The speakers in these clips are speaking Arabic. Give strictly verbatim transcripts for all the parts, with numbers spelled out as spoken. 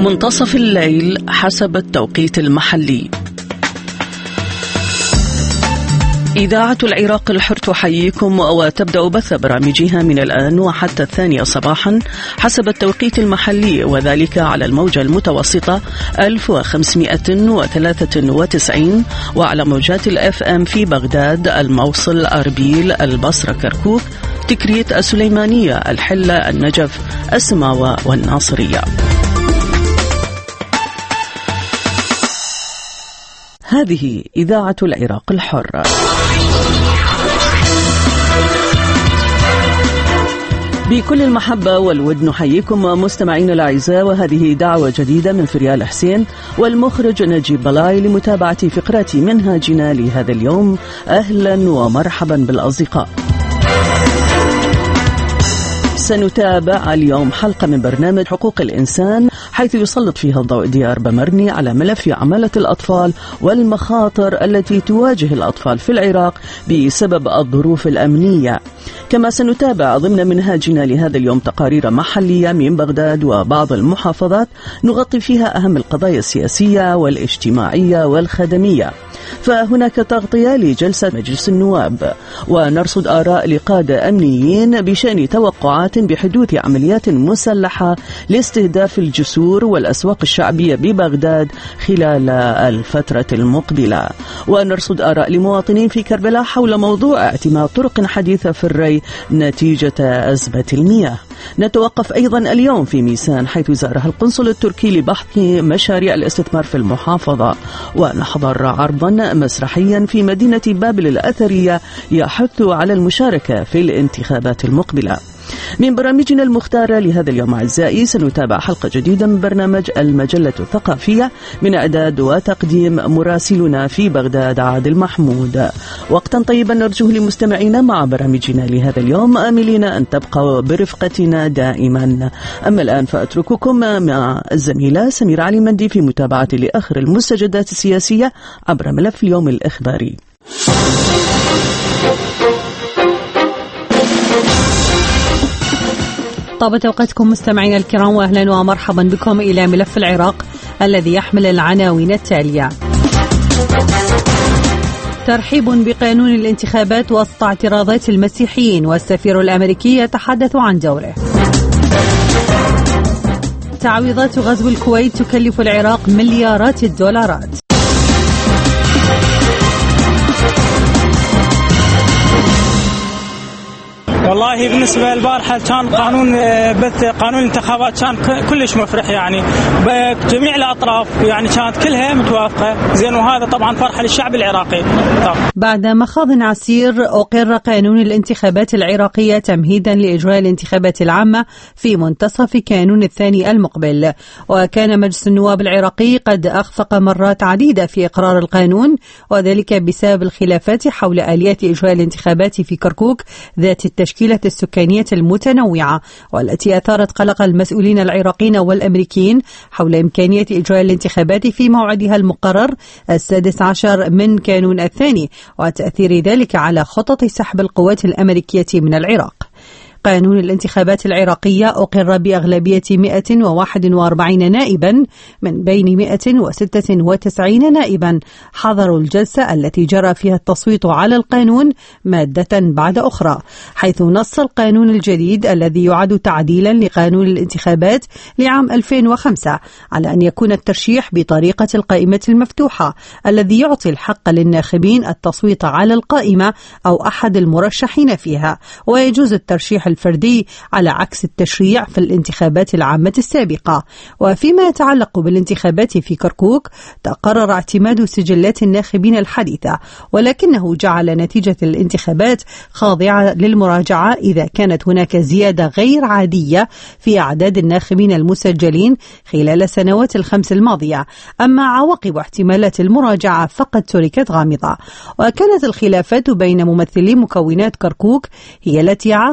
منتصف الليل حسب التوقيت المحلي. إذاعة العراق الحر تحييكم وتبدأ بث برامجها من الآن وحتى الثانية صباحا حسب التوقيت المحلي، وذلك على الموجة المتوسطة ألف وخمسمائة وثلاثة وتسعين وعلى موجات الأف أم في بغداد، الموصل، أربيل، البصرة، كركوك، تكريت، السليمانية، الحلة، النجف، السماوة والناصرية. هذه إذاعة العراق الحر. بكل المحبة والود نحييكم مستمعين الأعزاء، وهذه دعوة جديدة من فريال حسين والمخرج نجيب بلاي لمتابعة فقرة منهاجنا لهذا اليوم. أهلا ومرحبا بالأصدقاء. سنتابع اليوم حلقة من برنامج حقوق الإنسان، حيث يسلط فيها الضوء ديار بمرني على ملف عمالة الأطفال والمخاطر التي تواجه الأطفال في العراق بسبب الظروف الأمنية. كما سنتابع ضمن منهاجنا لهذا اليوم تقارير محلية من بغداد وبعض المحافظات نغطي فيها أهم القضايا السياسية والاجتماعية والخدمية. فهناك تغطية لجلسة مجلس النواب، ونرصد آراء لقادة أمنيين بشأن توقعات بحدوث عمليات مسلحة لاستهداف الجسور والأسواق الشعبية ببغداد خلال الفترة المقبلة. ونرصد آراء لمواطنين في كربلاء حول موضوع اعتماد طرق حديثة في الري نتيجة أزمة المياه. نتوقف أيضا اليوم في ميسان، حيث زارها القنصل التركي لبحث مشاريع الاستثمار في المحافظة. ونحضر عرضا مسرحيا في مدينة بابل الأثرية يحث على المشاركة في الانتخابات المقبلة. من برامجنا المختارة لهذا اليوم أعزائي سنتابع حلقة جديدة من برنامج المجلة الثقافية من إعداد وتقديم مراسلنا في بغداد عادل محمود. وقتا طيبا نرجوه لمستمعينا مع برامجنا لهذا اليوم، آملين أن تبقوا برفقتنا دائما. أما الآن فأترككم مع الزميلة سميرة علي مندي في متابعة لآخر المستجدات السياسية عبر ملف اليوم الإخباري. طابت أوقاتكم مستمعينا الكرام، وأهلا ومرحبا بكم إلى ملف العراق الذي يحمل العناوين التالية. ترحيب بقانون الانتخابات وسط اعتراضات المسيحيين، والسفير الأمريكي يتحدث عن دوره. تعويضات غزو الكويت تكلف العراق مليارات الدولارات. والله بالنسبة للبارحة كان قانون بث قانون الانتخابات كان كلش مفرح، يعني بجميع الأطراف يعني كانت كلها متوافقة زين، وهذا طبعا فرحة للشعب العراقي. طبعا. بعد مخاض عسير أقر قانون الانتخابات العراقية تمهيدا لإجراء الانتخابات العامة في منتصف كانون الثاني المقبل، وكان مجلس النواب العراقي قد أخفق مرات عديدة في إقرار القانون، وذلك بسبب الخلافات حول آليات إجراء الانتخابات في كركوك ذات التشكيل التشكيلة السكانية المتنوعة، والتي أثارت قلق المسؤولين العراقيين والأمريكيين حول إمكانية إجراء الانتخابات في موعدها المقرر السادس عشر من كانون الثاني، وتأثير ذلك على خطط سحب القوات الأمريكية من العراق. قانون الانتخابات العراقية أقر بأغلبية مئة وواحد وأربعين نائبا من بين مئة وستة وتسعين نائبا حضروا الجلسة التي جرى فيها التصويت على القانون مادة بعد أخرى، حيث نص القانون الجديد الذي يعد تعديلا لقانون الانتخابات لعام ألفين وخمسة على أن يكون الترشيح بطريقة القائمة المفتوحة، الذي يعطي الحق للناخبين التصويت على القائمة أو أحد المرشحين فيها، ويجوز الترشيح الفردي على عكس التشريع في الانتخابات العامة السابقة. وفيما يتعلق بالانتخابات في كركوك، تقرر اعتماد سجلات الناخبين الحديثة، ولكنه جعل نتيجة الانتخابات خاضعة للمراجعة إذا كانت هناك زيادة غير عادية في أعداد الناخبين المسجلين خلال السنوات الخمس الماضية. أما عواقب احتمالات المراجعة فقد تركت غامضة. وكانت الخلافات بين ممثلي مكونات كركوك هي التي عاقت تمرير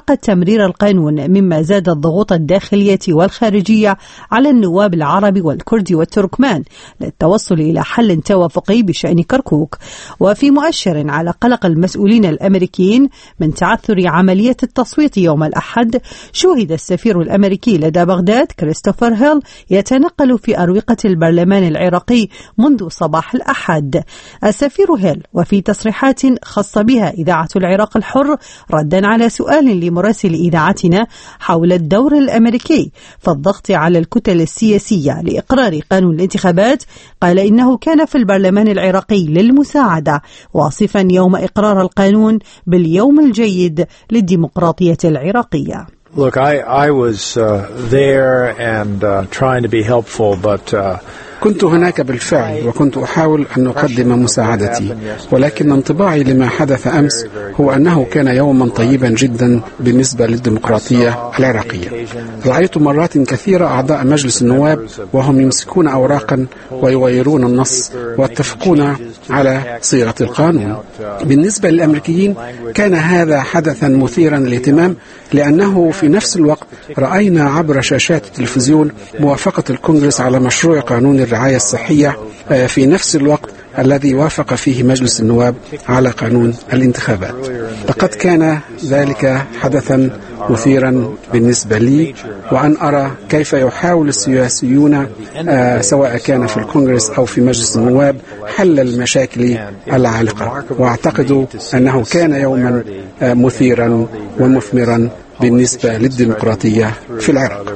تغيير القانون، مما زاد الضغوط الداخلية والخارجية على النواب العرب والكردي والتركمان للتوصل إلى حل توافقي بشأن كركوك. وفي مؤشر على قلق المسؤولين الأمريكيين من تعثر عملية التصويت يوم الأحد، شوهد السفير الأمريكي لدى بغداد كريستوفر هيل يتنقل في أروقة البرلمان العراقي منذ صباح الأحد. السفير هيل وفي تصريحات خاصة بها إذاعة العراق الحر ردا على سؤال لمراسل إذاعتنا حول الدور الأمريكي في الضغط على الكتل السياسية لإقرار قانون الانتخابات، قال إنه كان في البرلمان العراقي للمساعدة، واصفا يوم إقرار القانون باليوم الجيد للديمقراطية العراقية. Look, I, I was uh, there and uh, trying to be helpful, but uh, كنت هناك بالفعل وكنت أحاول أن أقدم مساعدتي، ولكن انطباعي لما حدث أمس هو أنه كان يوما طيبا جدا بالنسبة للديمقراطية العراقية. رأيت مرات كثيرة أعضاء مجلس النواب وهم يمسكون أوراقا ويغيرون النص ويتفقون على صيغة القانون. بالنسبة للأمريكيين كان هذا حدثا مثيرا للاهتمام، لأنه في نفس الوقت رأينا عبر شاشات التلفزيون موافقة الكونغرس على مشروع قانون الرعاية الصحية في نفس الوقت الذي وافق فيه مجلس النواب على قانون الانتخابات. لقد كان ذلك حدثا مثيرا بالنسبة لي، وأن أرى كيف يحاول السياسيون سواء كان في الكونغرس أو في مجلس النواب حل المشاكل العالقة، وأعتقد أنه كان يوما مثيرا ومثمرا بالنسبة للديمقراطية في العراق.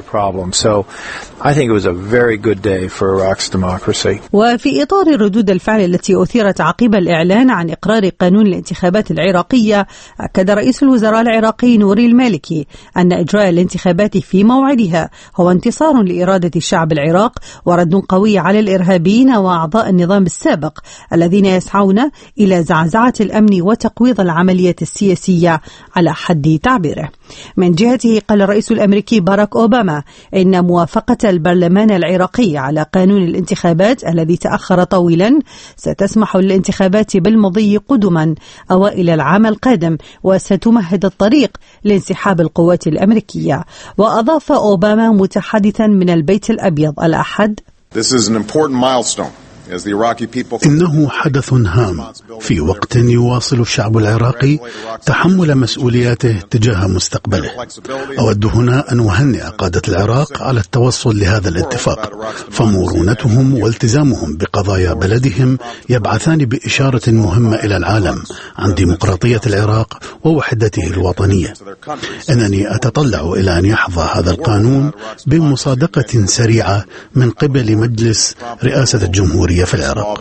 وفي إطار ردود الفعل التي أثيرت عقب الإعلان عن إقرار قانون الانتخابات العراقية، أكد رئيس الوزراء العراقي نوري المالكي أن إجراء الانتخابات في موعدها هو انتصار لإرادة شعب العراق ورد قوي على الإرهابيين وأعضاء النظام السابق الذين يسعون إلى زعزعة الأمن وتقويض العملية السياسية على حد تعبيره. من جهته قال الرئيس الأمريكي باراك أوباما إن موافقة البرلمان العراقي على قانون الانتخابات الذي تأخر طويلا ستسمح للانتخابات بالمضي قدما أوائل العام القادم، وستمهد الطريق لانسحاب القوات الأمريكية. وأضاف أوباما متحدثا من البيت الأبيض الأحد: This is an important milestone. إنه حدث هام في وقت يواصل الشعب العراقي تحمل مسؤولياته تجاه مستقبله. أود هنا أن أهنئ قادة العراق على التوصل لهذا الاتفاق، فمرونتهم والتزامهم بقضايا بلدهم يبعثان بإشارة مهمة إلى العالم عن ديمقراطية العراق ووحدته الوطنية. إنني أتطلع إلى أن يحظى هذا القانون بمصادقة سريعة من قبل مجلس رئاسة الجمهورية في العراق.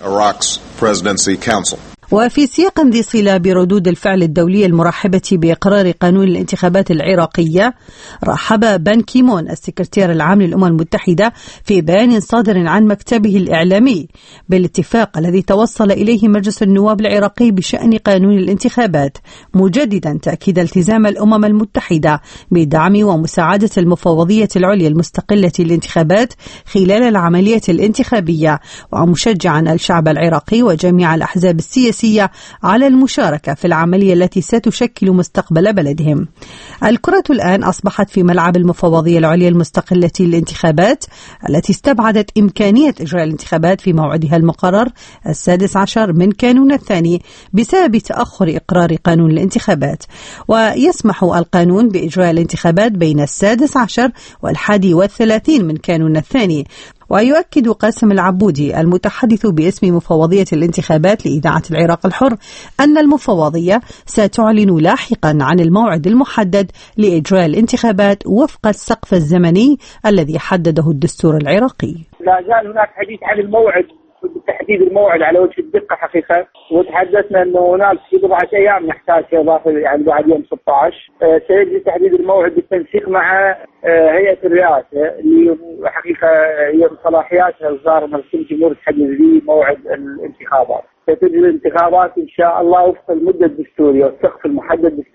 وفي سياق ذي صلة بردود الفعل الدولية المرحبة بإقرار قانون الانتخابات العراقية، رحب بان كيمون السكرتير العام للأمم المتحدة في بيان صادر عن مكتبه الإعلامي بالاتفاق الذي توصل إليه مجلس النواب العراقي بشأن قانون الانتخابات، مجددا تأكيد التزام الأمم المتحدة بدعم ومساعدة المفوضية العليا المستقلة للانتخابات خلال العملية الانتخابية، ومشجعا الشعب العراقي وجميع الأحزاب السياسية على المشاركة في العملية التي ستشكل مستقبل بلدهم. الكرة الآن أصبحت في ملعب المفوضية العليا المستقلة للانتخابات التي استبعدت إمكانية إجراء الانتخابات في موعدها المقرر السادس عشر من كانون الثاني بسبب تأخر إقرار قانون الانتخابات. ويسمح القانون بإجراء الانتخابات بين السادس عشر والحادي والثلاثين من كانون الثاني. ويؤكد قاسم العبودي المتحدث باسم مفوضية الانتخابات لإذاعة العراق الحر أن المفوضية ستعلن لاحقا عن الموعد المحدد لإجراء الانتخابات وفق السقف الزمني الذي حدده الدستور العراقي. لا زال هناك حديث عن الموعد، تحديد الموعد على وجه الدقة حقيقة، وتحدثنا أنه هناك في بضعة أيام نحتاج إضافة يعني بعد يوم ستة عشر سيجري تحديد الموعد بالتنسيق مع هيئة الرئاسة اللي حقيقة هي صلاحياتها وزارة مركز جمهور تحدد لي موعد الانتخابات. ستجري الانتخابات إن شاء الله وفق المدة الدستورية والسقف المحدد دستوريا.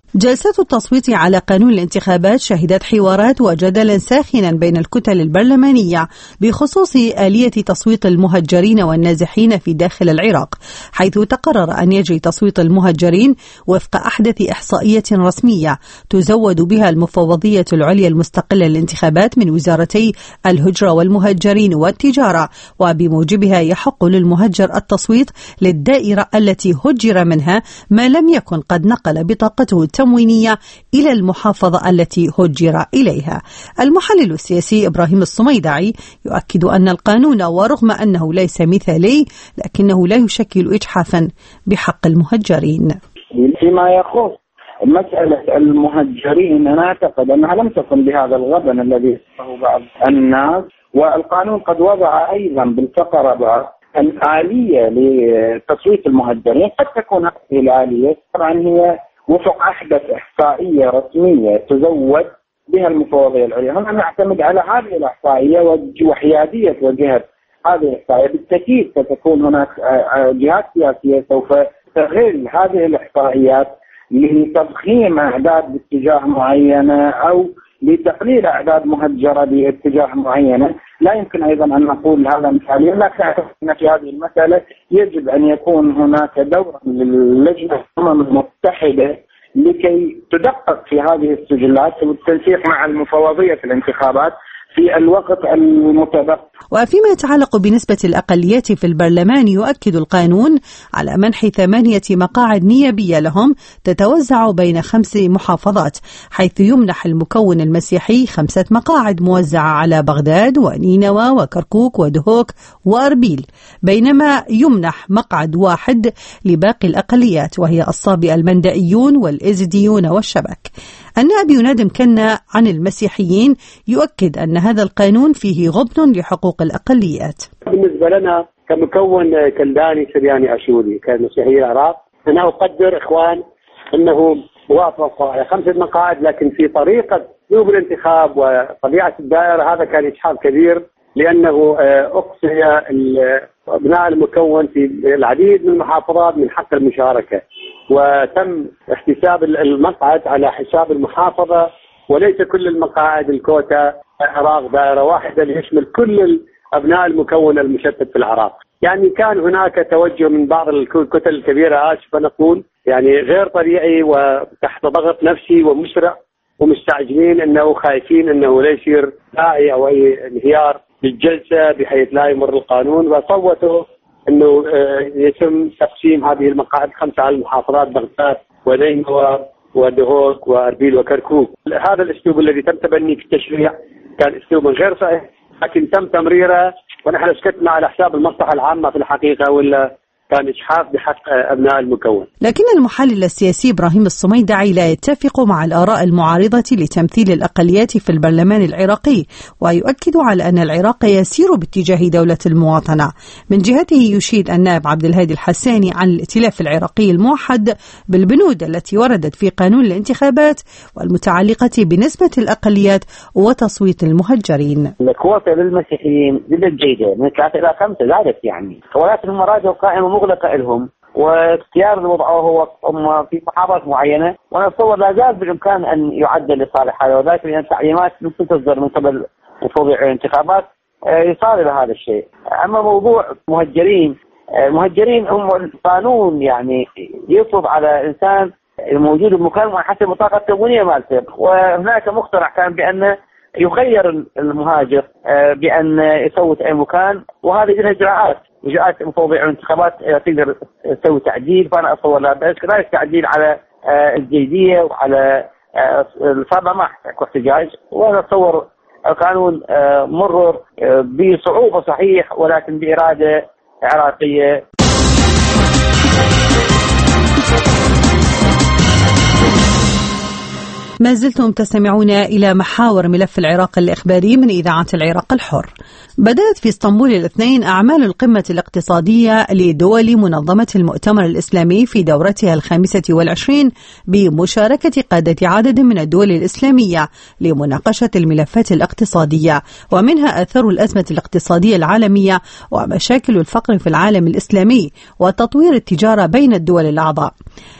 جلسات التصويت على قانون الانتخابات شهدت حوارات وجدلا ساخنا بين الكتل البرلمانية بخصوص آلية تصويت المهجرين والنازحين في داخل العراق، حيث تقرر أن يجري تصويت المهجرين وفق أحدث إحصائية رسمية تزود بها المفوضية العليا المستقلة للانتخابات من وزارتي الهجرة والمهجرين والتجارة، وبموجبها يحق للمهجر التصويت للدائرة التي هجر منها ما لم يكن قد نقل بطاقته التموينية إلى المحافظة التي هجر إليها. المحلل السياسي إبراهيم الصميدعي يؤكد أن القانون ورغم أنه ليس مثالي لكنه لا يشكل إجحافا بحق المهجرين. فيما يخص مسألة المهجرين أنا أعتقد أنها لم تكن بهذا الغبن الذي يصفه بعض الناس، والقانون قد وضع أيضا بالفقرة الآلية لتصويت المهجرين. قد تكون هذه الآلية طبعا هي وفق أحدث إحصائية رسمية تزود بها المفوضية العليا. هنا نعتمد على هذه الإحصائية وحيادية وجهة هذه الإحصائية. بالتأكيد ستكون هناك جهات سياسية سوف تستغل هذه الإحصائيات لتضخيم أعداد باتجاه معينة أو لتقليل أعداد مهجرة باتجاه معينة. لا يمكن أيضا أن نقول هذا مثالي، لكن أعتقد في هذه المسألة يجب أن يكون هناك دور للجنة الأمم المتحدة لكي تدقق في هذه السجلات والتنسيق مع المفوضية الانتخابات في الوقت المتبقي. وفيما يتعلق بنسبة الأقليات في البرلمان يؤكد القانون على منح ثمانية مقاعد نيابية لهم تتوزع بين خمس محافظات، حيث يمنح المكون المسيحي خمسة مقاعد موزعة على بغداد ونينوى وكركوك ودهوك وأربيل، بينما يمنح مقعد واحد لباقي الأقليات وهي الصابئة المندائيون والإزديون والشبك. النائب ينادم كنا عن المسيحيين يؤكد أن هذا القانون فيه غبن لحقوق الأقليات. بالنسبة لنا كمكون كلداني سرياني أشوري كمسيحي العراق، أنا أقدر إخوان أنه وافقوا على خمسة مقاعد، لكن في طريقة أسلوب الانتخاب وطبيعة الدائرة هذا كان إجحاف كبير، لأنه أقصي أبناء المكون في العديد من المحافظات من حق المشاركة، وتم احتساب المقعد على حساب المحافظة وليس كل المقاعد الكوتا العراق دائرة واحدة ليشمل كل أبناء المكون المشتت في العراق. يعني كان هناك توجه من بعض الكتل الكبيرة آسف نقول يعني غير طبيعي وتحت ضغط نفسي ومسرع ومستعجلين أنه خايفين أنه لا يصير داعي أو أي انهيار للجلسة بحيث لا يمر القانون، وصوتوا أنه يتم تقسيم هذه المقاعد خمسة على المحافظات بغداد ونينوى ودهوك وأربيل وكركوك. هذا الأسلوب الذي تم تبنيه في التشريع كان أسلوب غير صحيح، لكن تم تمريره ونحن سكتنا على حساب المصلحة العامة في الحقيقة، ولا كان إجحاف بحق أبناء المكون. لكن المحلل السياسي إبراهيم الصميدعي لا يتفق مع الآراء المعارضة لتمثيل الأقليات في البرلمان العراقي، ويؤكد على أن العراق يسير باتجاه دولة المواطنة. من جهته يشيد النائب عبد الهادي الحساني عن الائتلاف العراقي الموحد بالبنود التي وردت في قانون الانتخابات والمتعلقة بنسبة الأقليات وتصويت المهجرين. الكوتا للمسيحيين جدا جيدة من ثلاثة إلى خمسة زادت يعني، ولكن هم راجعوا قائمة مغلقة لهم، واختيار اللي وضعوه هو في محافظات معينة، وانا اتصور لا زال بالامكان ان يعدل لصالح هذا، وذلك لان التعليمات ممكن تصدر من قبل مفوضية الانتخابات يصار الى هذا الشيء. اما موضوع مهجرين، المهجرين هم القانون يعني يفرض على الانسان الموجود بمكان حسب البطاقة التموينية مالته، وهناك مقترح كان بان يخير المهاجر بان يصوت اي مكان، وهذه لها اجراءات اجراءات مفوضية الانتخابات تقدر تسوي تعديل، فانا اتصور لا بأس كذلك تعديل على الجيدية وعلى الفضاء ما اكو احتجاج، وانا اتصور القانون مرر بصعوبة صحيح ولكن بإرادة عراقية. ما زلتم تستمعون إلى محاور ملف العراق الإخباري من إذاعة العراق الحر. بدأت في اسطنبول الاثنين أعمال القمة الاقتصادية لدول منظمة المؤتمر الإسلامي في دورتها الخامسة والعشرين بمشاركة قادة عدد من الدول الإسلامية لمناقشة الملفات الاقتصادية، ومنها آثار الأزمة الاقتصادية العالمية ومشاكل الفقر في العالم الإسلامي وتطوير التجارة بين الدول الأعضاء.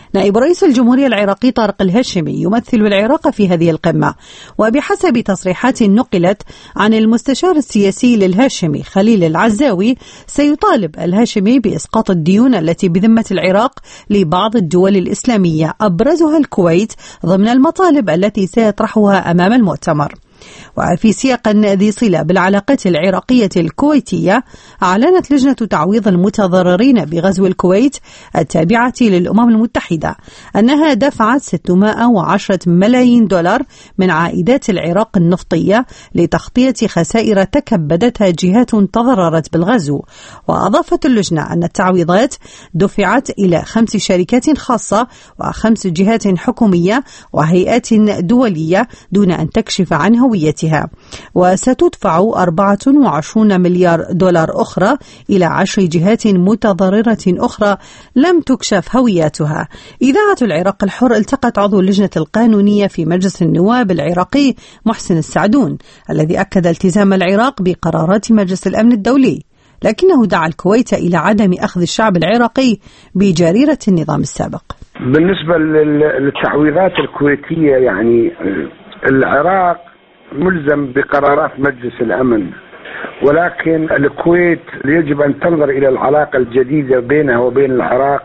نائب رئيس الجمهورية العراقي طارق الهاشمي يمثل العراق في هذه القمة، وبحسب تصريحات نقلت عن المستشار السياسي للهاشمي خليل العزاوي سيطالب الهاشمي بإسقاط الديون التي بذمة العراق لبعض الدول الإسلامية أبرزها الكويت ضمن المطالب التي سيطرحها أمام المؤتمر. وفي سياق ذي صلة بالعلاقات العراقية الكويتية، أعلنت لجنة تعويض المتضررين بغزو الكويت التابعة للأمم المتحدة أنها دفعت ستمائة وعشرة ملايين دولار من عائدات العراق النفطية لتغطية خسائر تكبدتها جهات تضررت بالغزو. وأضافت اللجنة أن التعويضات دفعت إلى خمس شركات خاصة وخمس جهات حكومية وهيئات دولية دون أن تكشف عن هويتها، وستدفع أربعة وعشرين مليار دولار أخرى إلى عشر جهات متضررة أخرى لم تكشف هويتها. إذاعة العراق الحر التقت عضو اللجنة القانونية في مجلس النواب العراقي محسن السعدون الذي أكد التزام العراق بقرارات مجلس الأمن الدولي، لكنه دعا الكويت إلى عدم أخذ الشعب العراقي بجريرة النظام السابق. بالنسبة للتعويضات الكويتية، يعني العراق ملزم بقرارات مجلس الأمن، ولكن الكويت يجب أن تنظر إلى العلاقة الجديدة بينها وبين العراق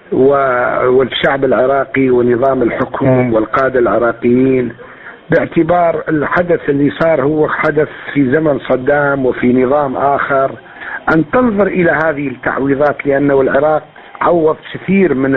والشعب العراقي ونظام الحكم والقادة العراقيين، باعتبار الحدث اللي صار هو حدث في زمن صدام وفي نظام آخر، أن تنظر إلى هذه التعويضات، لأنه العراق عوض كثير من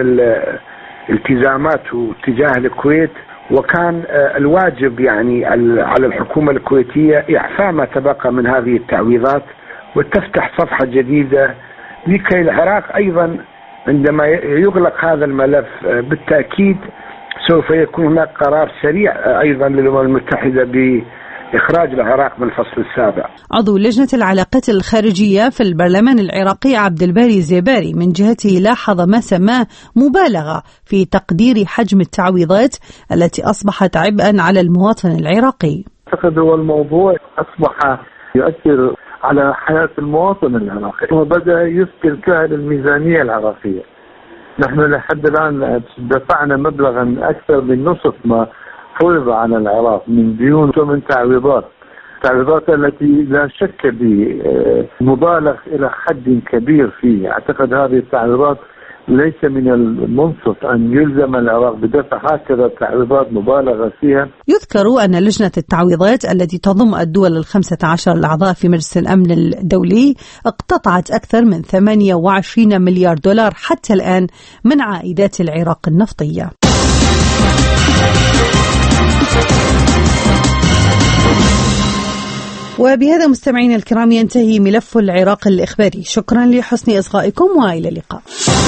الالتزاماته تجاه الكويت، وكان الواجب يعني على الحكومة الكويتية إعفاء ما تبقى من هذه التعويضات وتفتح صفحة جديدة لكي العراق أيضا عندما يغلق هذا الملف بالتأكيد سوف يكون هناك قرار سريع أيضا للأمم المتحدة بإخراج العراق من الفصل السابع. عضو لجنة العلاقات الخارجية في البرلمان العراقي عبد الباري الزيباري من جهته لاحظ ما سماه مبالغة في تقدير حجم التعويضات التي أصبحت عبئا على المواطن العراقي. أعتقد هو الموضوع أصبح يؤثر على حياة المواطن العراقي وبدأ يذكر كاهل الميزانية العراقية. نحن لحد الآن دفعنا مبلغا أكثر من نصف ما فرض على العراق من ديون ومن تعويضات، تعويضات التي لا شك بمبالغ إلى حد كبير فيه. أعتقد هذه التعويضات ليس من المنصف أن يلزم العراق بدفع هكذا تعويضات مبالغة فيها. يذكر أن لجنة التعويضات التي تضم الدول الخمسة عشر الأعضاء في مجلس الأمن الدولي اقتطعت أكثر من ثمانية وعشرين مليار دولار حتى الآن من عائدات العراق النفطية. وبهذا مستمعين الكرام ينتهي ملف العراق الإخباري. شكرا لحسن إصغائكم وإلى اللقاء.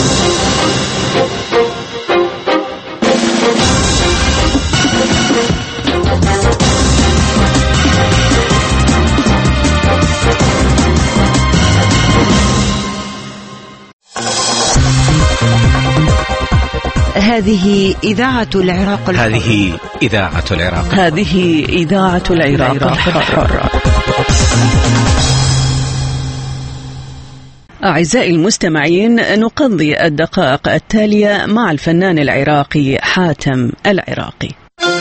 هذه إذاعة العراق الحر. هذه إذاعة العراق. هذه إذاعة العراق الحر. أعزائي المستمعين، نقضي الدقائق التالية مع الفنان العراقي حاتم العراقي.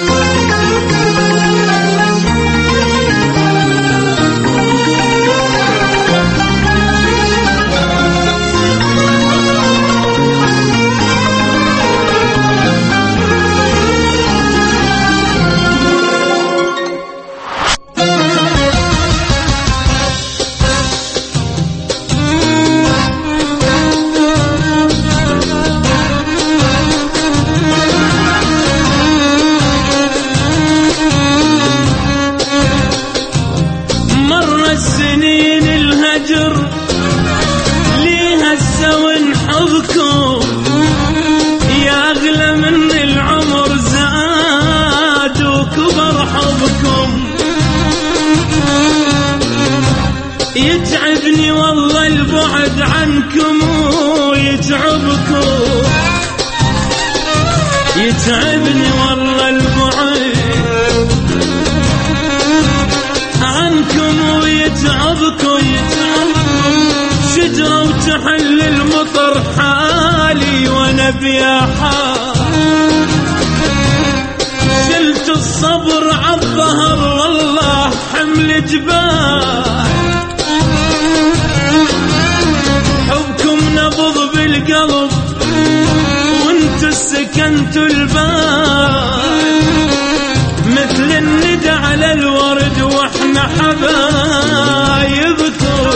يتعبني والله البعد عنكم ويتعبكم، يتعبني والله البعد عنكم ويتعبكم، شجرة وتحل المطر حالي وانا بيا حال القهر والله حمل جبال، حبكم نبض بالقلب وانتو سكنتوا البال، مثل الندى على الورد واحنا حبايبكم.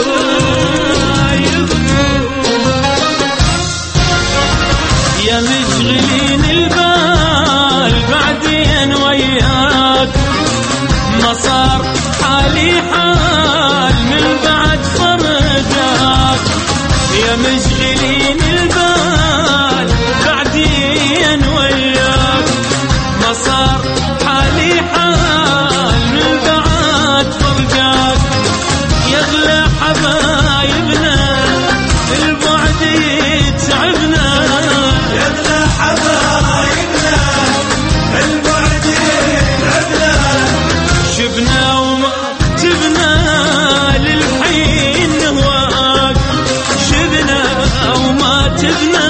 يا مشغلين البال بعدين وياك، ما صار حالي حال من بعد فرقك. يا مشغلين البال بعدين وياك، ما صار حالي حال من بعد فرقك. يغلى حبايبنا البعد يتعبنا، يغلى حبايبنا البعد يتعبنا. شبنا وما تبنا للحين نهواك، شبنا وما تبنا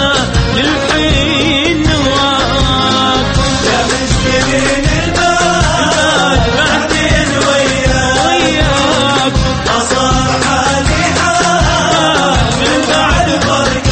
للحين نهواك. يا مسكين البال بعدين وياك، ما صار حالي حال من بعد فرقك.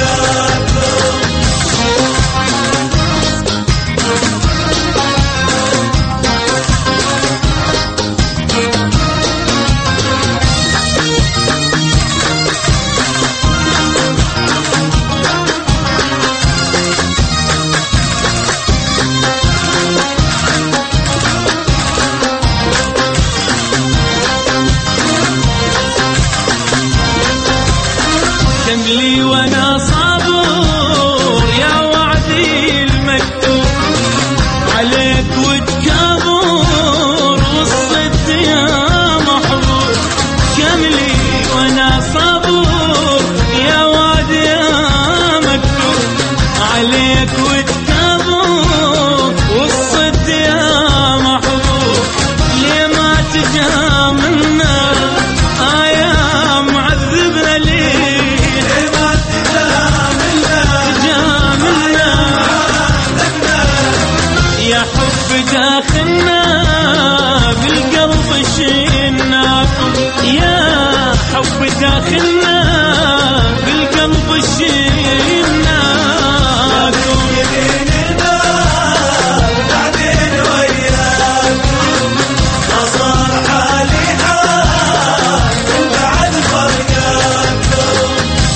تملي وانا صابر يا وعدي المكتوب، عليك وتكابر والصد يا محبوب. كملي وانا صابر يا وعدي يا مكتوب، عليك وتكابر والصد يا محبوب. ليه ما تجاملنا ايام عذبنا ليه؟ يا حب داخلنا بالقلب شيناكم، يا حب داخلنا بالقلب شيناكم. بعدين وياكم، ما صار حالي حال من بعد فرقاكم.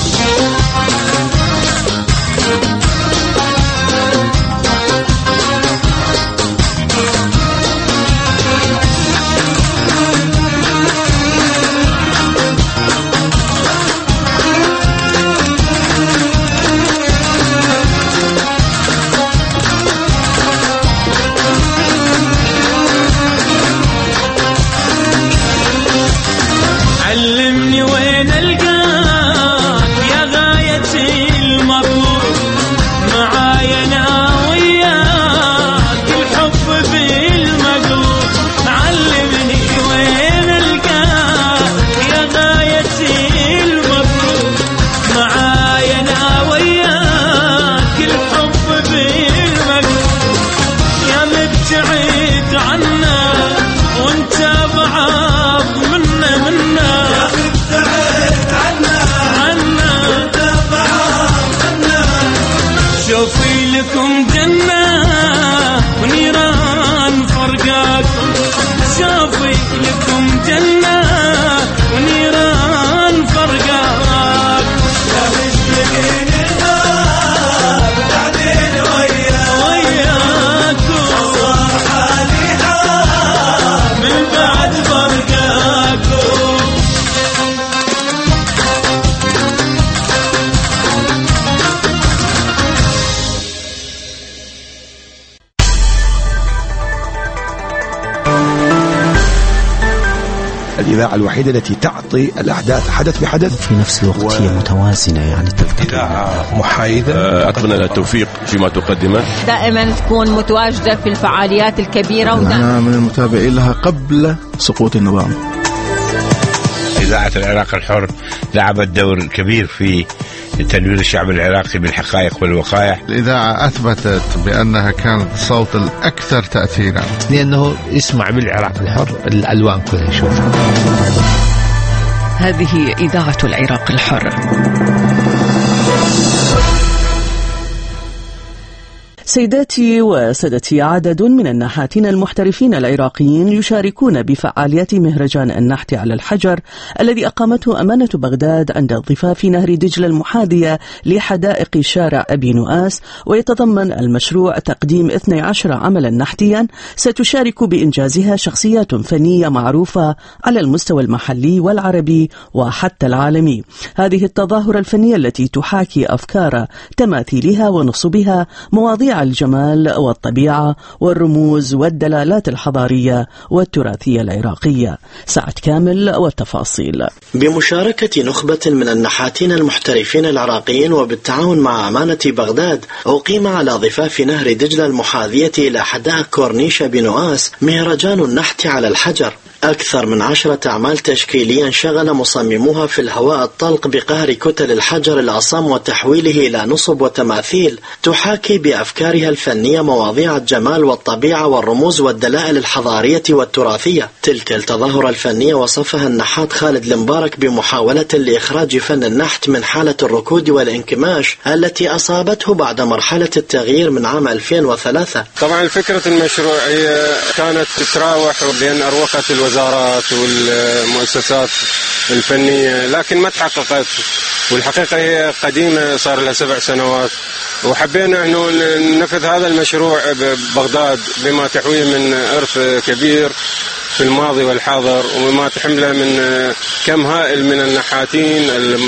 علمني وين القاك يا غايتي المطلوب، معايا انا وياك الحب بالمقلوب. علمني وين القاك يا غايتي المطلوب، معايا انا وياك الحب بالمقلوب. يا مبتعد عنا وانت بعض منا منا، يا مبتعد عنا عنا وانت بعض منا. شوفي لكم جنة ونيران فرقاكم، شوفي لكم جنة ونيران فرقاكم. يا مسكين البال بعدين وياكم، صار حالي حال من بعد فرقاكم. الإذاعة الوحيدة التي تعطي الأحداث حدث بحدث في نفس الوقت و... هي متوازنة، يعني إذاعة محايدة. أتمنى لها التوفيق فيما تقدمه، دائما تكون متواجدة في الفعاليات الكبيرة. أنا من المتابعين لها قبل سقوط النظام. إذاعة العراق الحر لعبت دور كبير في تنوير الشعب العراقي بالحقائق والوقائع. الإذاعة أثبتت بأنها كانت صوت الأكثر تأثيرا، لأنه يسمع بالعراق الحر الألوان كلها يشوفها. هذه إذاعة العراق الحر. سيداتي وسادتي، عدد من النحاتين المحترفين العراقيين يشاركون بفعاليات مهرجان النحت على الحجر الذي أقامته أمانة بغداد عند ضفاف نهر دجلة المحاذية لحدائق شارع أبي نؤاس، ويتضمن المشروع تقديم اثني عشر عملا نحتيا ستشارك بإنجازها شخصيات فنية معروفة على المستوى المحلي والعربي وحتى العالمي. هذه التظاهرة الفنية التي تحاكي أفكار تماثيلها ونصبها مواضيع الجمال والطبيعة والرموز والدلالات الحضارية والتراثية العراقية. سعد كامل والتفاصيل. بمشاركة نخبة من النحاتين المحترفين العراقيين وبالتعاون مع أمانة بغداد، أقيم على ضفاف نهر دجلة المحاذية إلى حدائق كورنيش أبي نؤاس مهرجان النحت على الحجر. أكثر من عشرة أعمال تشكيلية انشغل مصمموها في الهواء الطلق بقهر كتل الحجر الأصم وتحويله إلى نصب وتماثيل تحاكي بأفكارها الفنية مواضيع الجمال والطبيعة والرموز والدلائل الحضارية والتراثية. تلك التظاهرة الفنية وصفها النحات خالد المبارك بمحاولة لإخراج فن النحت من حالة الركود والانكماش التي أصابته بعد مرحلة التغيير من عام ألفين وثلاثة. طبعا فكرة المشروع هي كانت تتراوح بين أروقة الوزارات والمؤسسات الفنية، لكن ما تحققت، والحقيقة هي قديمة صار لها سبع سنوات، وحبينا أنه ننفذ هذا المشروع ببغداد بما تحويه من إرث كبير في الماضي والحاضر، وما تحمله من كم هائل من النحاتين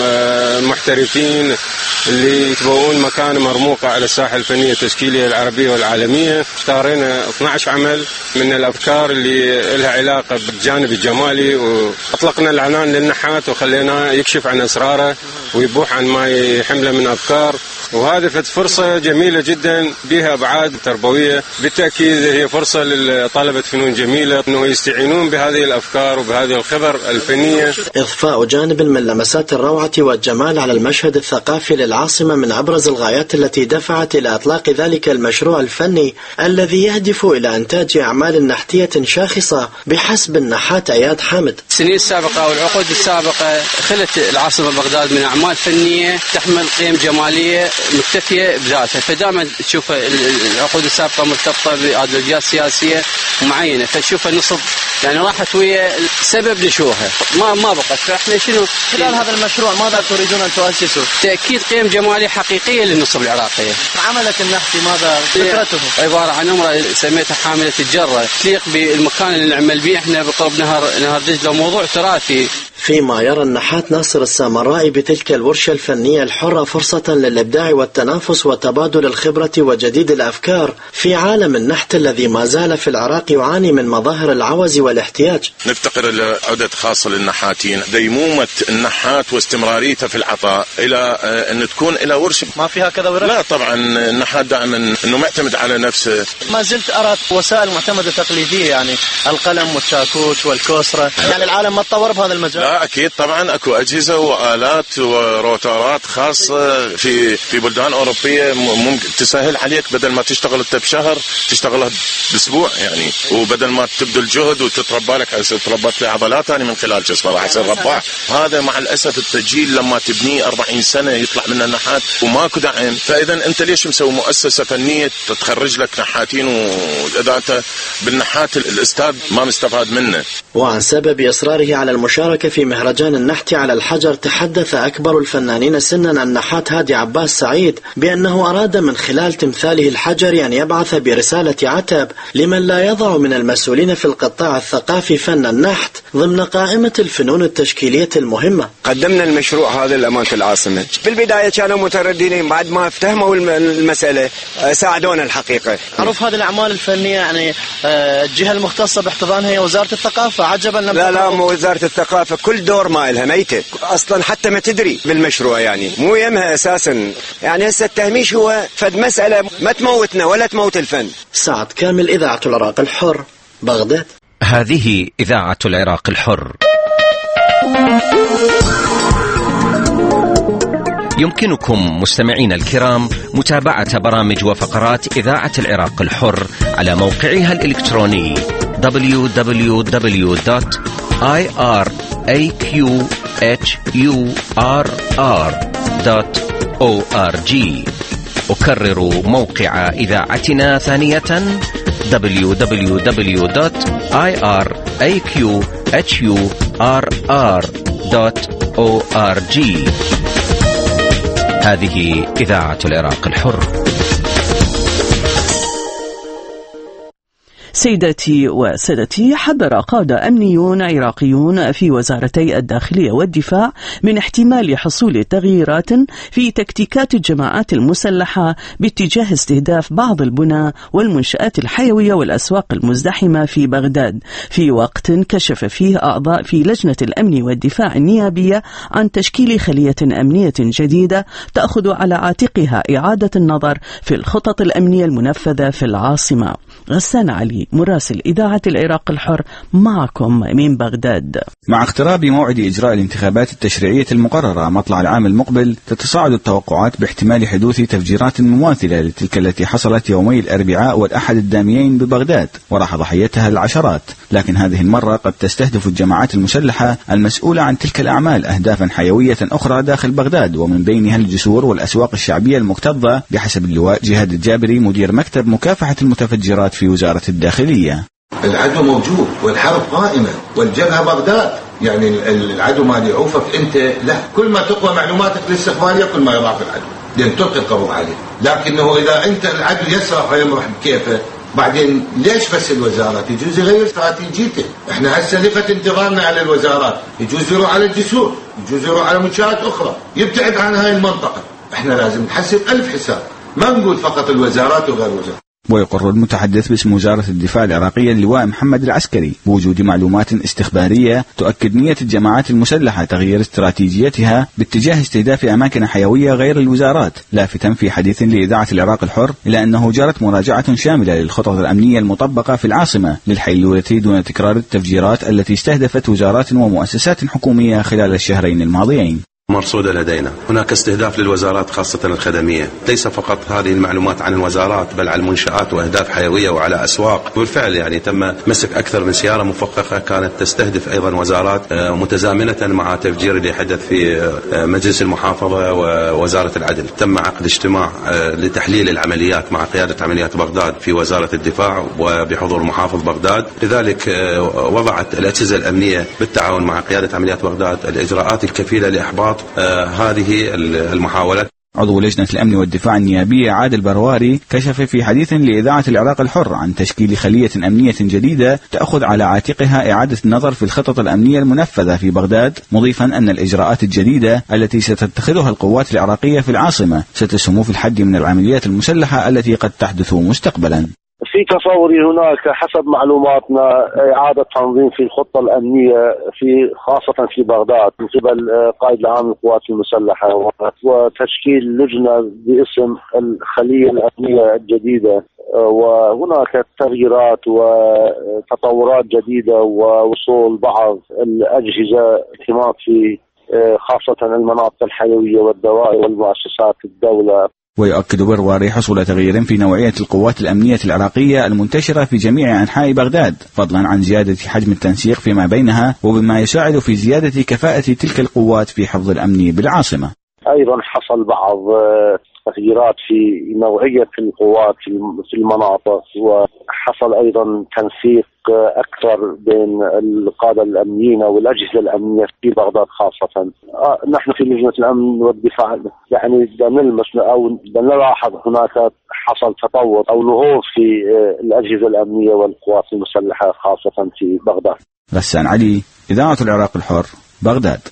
المحترفين اللي يتبوون مكان مرموقة على الساحة الفنية التشكيلية العربية والعالمية. اختارينا اثني عشر عمل من الأفكار اللي لها علاقة بالجانب الجمالي، وأطلقنا العنان للنحات وخليناه يكشف عن أسراره ويبوح عن ما يحمله من أفكار. وهذه فرصة جميلة جدا بها أبعاد تربوية. بالتأكيد هي فرصة لطلبة فنون جميلة أنه يستعينون بهذه الأفكار وبهذه الخبر الفنية. إضفاء جانب من لمسات الروعة والجمال على المشهد الثقافي للعاصمة من أبرز الغايات التي دفعت إلى إطلاق ذلك المشروع الفني الذي يهدف إلى إنتاج أعمال نحتية شاخصة بحسب النحات أياد حامد. السنين السابقة والعقود السابقة خلت العاصمة بغداد من أعمال فنية تحمل قيم جمالية مكتفية بذاتها، فدائما تشوف العقود السابقة مرتبطة بأيديولوجيات سياسية معينة، فتشوف النصب يعني راحت ويا سبب نشوها ما ما بقت. فاحنا شنو خلال هذا المشروع ماذا تريدون أن تؤسسوا؟ تأكيد قيم جمالية حقيقية للنصب العراقية. عملك النحتي ماذا فكرته؟ عبارة عن امرأة سميتها حاملة الجرة، تليق بالمكان اللي نعمل به احنا بقرب نهر نهر دجلة، موضوع تراثي. فيما يرى النحات ناصر السامرائي بتلك الورشة الفنية الحرة فرصة للإبداع والتنافس وتبادل الخبرة وجديد الأفكار في عالم النحت الذي ما زال في العراق يعاني من مظاهر العوز والاحتياج. نفتقر إلى عدد خاصة للنحاتين، ديمومة النحات واستمراريته في العطاء إلى أن تكون إلى ورشة. ما فيها كذا ورش؟ لا طبعا، النحات دائما أنه معتمد على نفسه. ما زلت أرى وسائل معتمدة تقليدية، يعني القلم والشاكوش والكوسرة، يعني العالم ما تطور بهذا المجال. لا أكيد طبعا أكو أجهزة وآلات وروتورات خاصة في في بلدان أوروبية ممكن تسهل عليك، بدل ما تشتغل أنت بشهر تشتغلها بأسبوع يعني، وبدل ما تبذل جهد وتتربى لك تربت لي عضلات أنا من خلال جسمه راح يصير رباح. هذا مع الأسف التجيل لما تبنيه أربعين سنة يطلع منه النحات وماكو دعم، فإذا أنت ليش مسوي مؤسسة فنية تخرج لك نحاتين وإذا أنت بالنحات الأستاذ ما مستفاد منه؟ وعن سبب إصراره على المشاركة في مهرجان النحت على الحجر تحدث أكبر الفنانين سنا النحات هادي عباس سعيد بأنه أراد من خلال تمثاله الحجري أن يبعث برسالة عتب لمن لا يضع من المسؤولين في القطاع الثقافي فن النحت ضمن قائمة الفنون التشكيلية المهمة. قدمنا المشروع هذا لأمانة العاصمة، بالبداية كانوا مترددين، بعد ما افتهموا المسألة ساعدونا الحقيقة. معروف هذه الأعمال الفنية يعني الجهة المختصة باحتضانها هي وزارة الثقافة. عجبا لم لا لا مو وزارة الثقافة، كل دور ما إلها ميتة أصلا، حتى ما تدري بالمشروع يعني مو يمها أساسا. يعني هسه التهميش هو فد مسألة ما تموتنا ولا تموت الفن. سعد كامل، إذاعة العراق الحر، بغداد. هذه إذاعة العراق الحر. يمكنكم مستمعين الكرام متابعة برامج وفقرات إذاعة العراق الحر على موقعها الإلكتروني دبليو دبليو دبليو دوت آي آر إيه كيو إتش يو آر آر دوت أو آر جي. أكرر موقع إذاعتنا ثانية دبليو دبليو دبليو دوت آي آر إيه كيو إتش يو آر آر دوت أو آر جي. هذه إذاعة العراق الحر. سيداتي وسادتي، حذر قادة أمنيون عراقيون في وزارتي الداخلية والدفاع من احتمال حصول تغييرات في تكتيكات الجماعات المسلحة باتجاه استهداف بعض البنى والمنشآت الحيوية والأسواق المزدحمة في بغداد، في وقت كشف فيه أعضاء في لجنة الأمن والدفاع النيابية عن تشكيل خلية أمنية جديدة تأخذ على عاتقها إعادة النظر في الخطط الأمنية المنفذة في العاصمة. غسان علي، مراسل إذاعة العراق الحر، معكم من بغداد. مع اقتراب موعد إجراء الانتخابات التشريعية المقررة مطلع العام المقبل، تتصاعد التوقعات باحتمال حدوث تفجيرات مماثلة لتلك التي حصلت يومي الأربعاء والأحد الداميين ببغداد وراح ضحيتها العشرات، لكن هذه المرة قد تستهدف الجماعات المسلحة المسؤولة عن تلك الأعمال أهدافا حيوية أخرى داخل بغداد، ومن بينها الجسور والأسواق الشعبية المكتظة، بحسب اللواء جهاد الجابري مدير مكتب مكافحة المتفجرات في وزارة الداخلية. العدو موجود والحرب قائمة والجبهة بغداد، يعني العدو ما يعوفك أنت، لا، كل ما تقوى معلوماتك الاستخبارية كل ما يضعف العدو، لأن تلقي القبض عليه. لكنه إذا أنت العدو يسرح ويمرح بكيفه، بعدين ليش بس الوزارات؟ يجوز يغير استراتيجيته. احنا هسه لفت انتظارنا على الوزارات، يجوز يروح على الجسور، يجوز يروح على منشآت أخرى، يبتعد عن هاي المنطقة. احنا لازم نحسب ألف حساب، ما نقول فقط الوزارات وغير الوزارات. ويقر المتحدث باسم وزارة الدفاع العراقية اللواء محمد العسكري بوجود معلومات استخبارية تؤكد نية الجماعات المسلحة تغيير استراتيجيتها باتجاه استهداف أماكن حيوية غير الوزارات، لافتا في حديث لإذاعة العراق الحر إلى أنه جرت مراجعة شاملة للخطط الأمنية المطبقة في العاصمة للحيلولة دون تكرار التفجيرات التي استهدفت وزارات ومؤسسات حكومية خلال الشهرين الماضيين. مرصودة لدينا هناك استهداف للوزارات خاصة الخدمية، ليس فقط هذه المعلومات عن الوزارات بل على المنشآت وأهداف حيوية وعلى أسواق. بالفعل يعني تم مسك أكثر من سيارة مفخخة كانت تستهدف أيضا وزارات متزامنة مع تفجير اللي حدث في مجلس المحافظة ووزارة العدل. تم عقد اجتماع لتحليل العمليات مع قيادة عمليات بغداد في وزارة الدفاع وبحضور محافظ بغداد، لذلك وضعت الأجهزة الأمنية بالتعاون مع قيادة عمليات بغداد الإجراءات الكفيلة لإحباط آه هذه المحاولات. عضو لجنة الأمن والدفاع النيابية عادل برواري كشف في حديث لإذاعة العراق الحر عن تشكيل خلية أمنية جديدة تأخذ على عاتقها إعادة النظر في الخطط الأمنية المنفذة في بغداد، مضيفا أن الإجراءات الجديدة التي ستتخذها القوات العراقية في العاصمة ستسهم في الحد من العمليات المسلحة التي قد تحدث مستقبلا. في تصوري هناك حسب معلوماتنا إعادة تنظيم في الخطة الأمنية في خاصة في بغداد من قبل قائد العام للقوات المسلحة، وتشكيل لجنة باسم الخلية الأمنية الجديدة، وهناك تغييرات وتطورات جديدة ووصول بعض الأجهزة اهتمام في خاصة المناطق الحيوية والدوائر والمؤسسات الدولة. ويؤكد برواري حصول تغيير في نوعية القوات الأمنية العراقية المنتشرة في جميع أنحاء بغداد، فضلا عن زيادة حجم التنسيق فيما بينها، وبما يساعد في زيادة كفاءة تلك القوات في حفظ الأمن بالعاصمة. أيضا حصل بعض تغييرات في نوعية القوات في المناطق، وحصل أيضا تنسيق أكثر بين القادة الأمنيين والأجهزة الأمنية في بغداد خاصة. نحن في لجنة الأمن والدفاع يعني نلمس أو نلاحظ هناك حصل تطور أو نهوض في الأجهزة الأمنية والقوات المسلحة خاصة في بغداد. غسان علي، إذاعة العراق الحر، بغداد.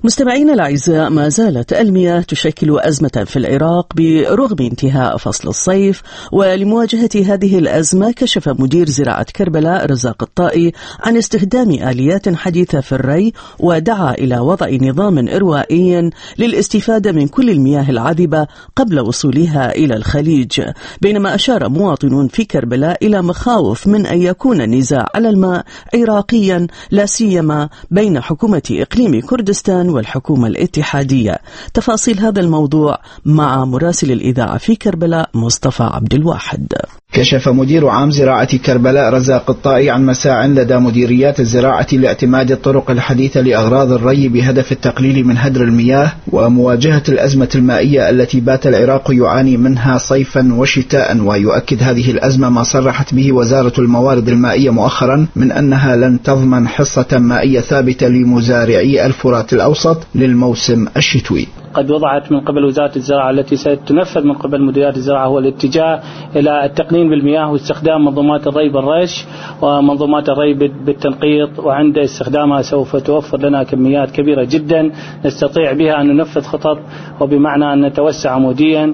مستمعينا الأعزاء، ما زالت المياه تشكل أزمة في العراق برغم انتهاء فصل الصيف. ولمواجهة هذه الأزمة كشف مدير زراعة كربلاء رزاق الطائي عن استخدام آليات حديثة في الري، ودعا إلى وضع نظام إروائي للاستفادة من كل المياه العذبة قبل وصولها إلى الخليج. بينما أشار مواطنون في كربلاء إلى مخاوف من أن يكون النزاع على الماء عراقيا، لا سيما بين حكومة إقليم كردستان والحكومة الاتحادية. تفاصيل هذا الموضوع مع مراسل الإذاعة في كربلاء مصطفى عبد الواحد. كشف مدير عام زراعة كربلاء رزاق الطائي عن مساع لدى مديريات الزراعة لاعتماد الطرق الحديثة لأغراض الري بهدف التقليل من هدر المياه ومواجهة الأزمة المائية التي بات العراق يعاني منها صيفا وشتاء. ويؤكد هذه الأزمة ما صرحت به وزارة الموارد المائية مؤخرا من أنها لن تضمن حصة مائية ثابتة لمزارعي الفرات الأوسط للموسم الشتوي. قد وضعت من قبل وزارة الزراعة التي ستنفذ من قبل مديريات الزراعة هو الاتجاه إلى التقنين بالمياه واستخدام منظومات الري بالرش ومنظومات الري بالتنقيط، وعند استخدامها سوف توفر لنا كميات كبيرة جدا نستطيع بها أن ننفذ خطط، وبمعنى أن نتوسع عموديا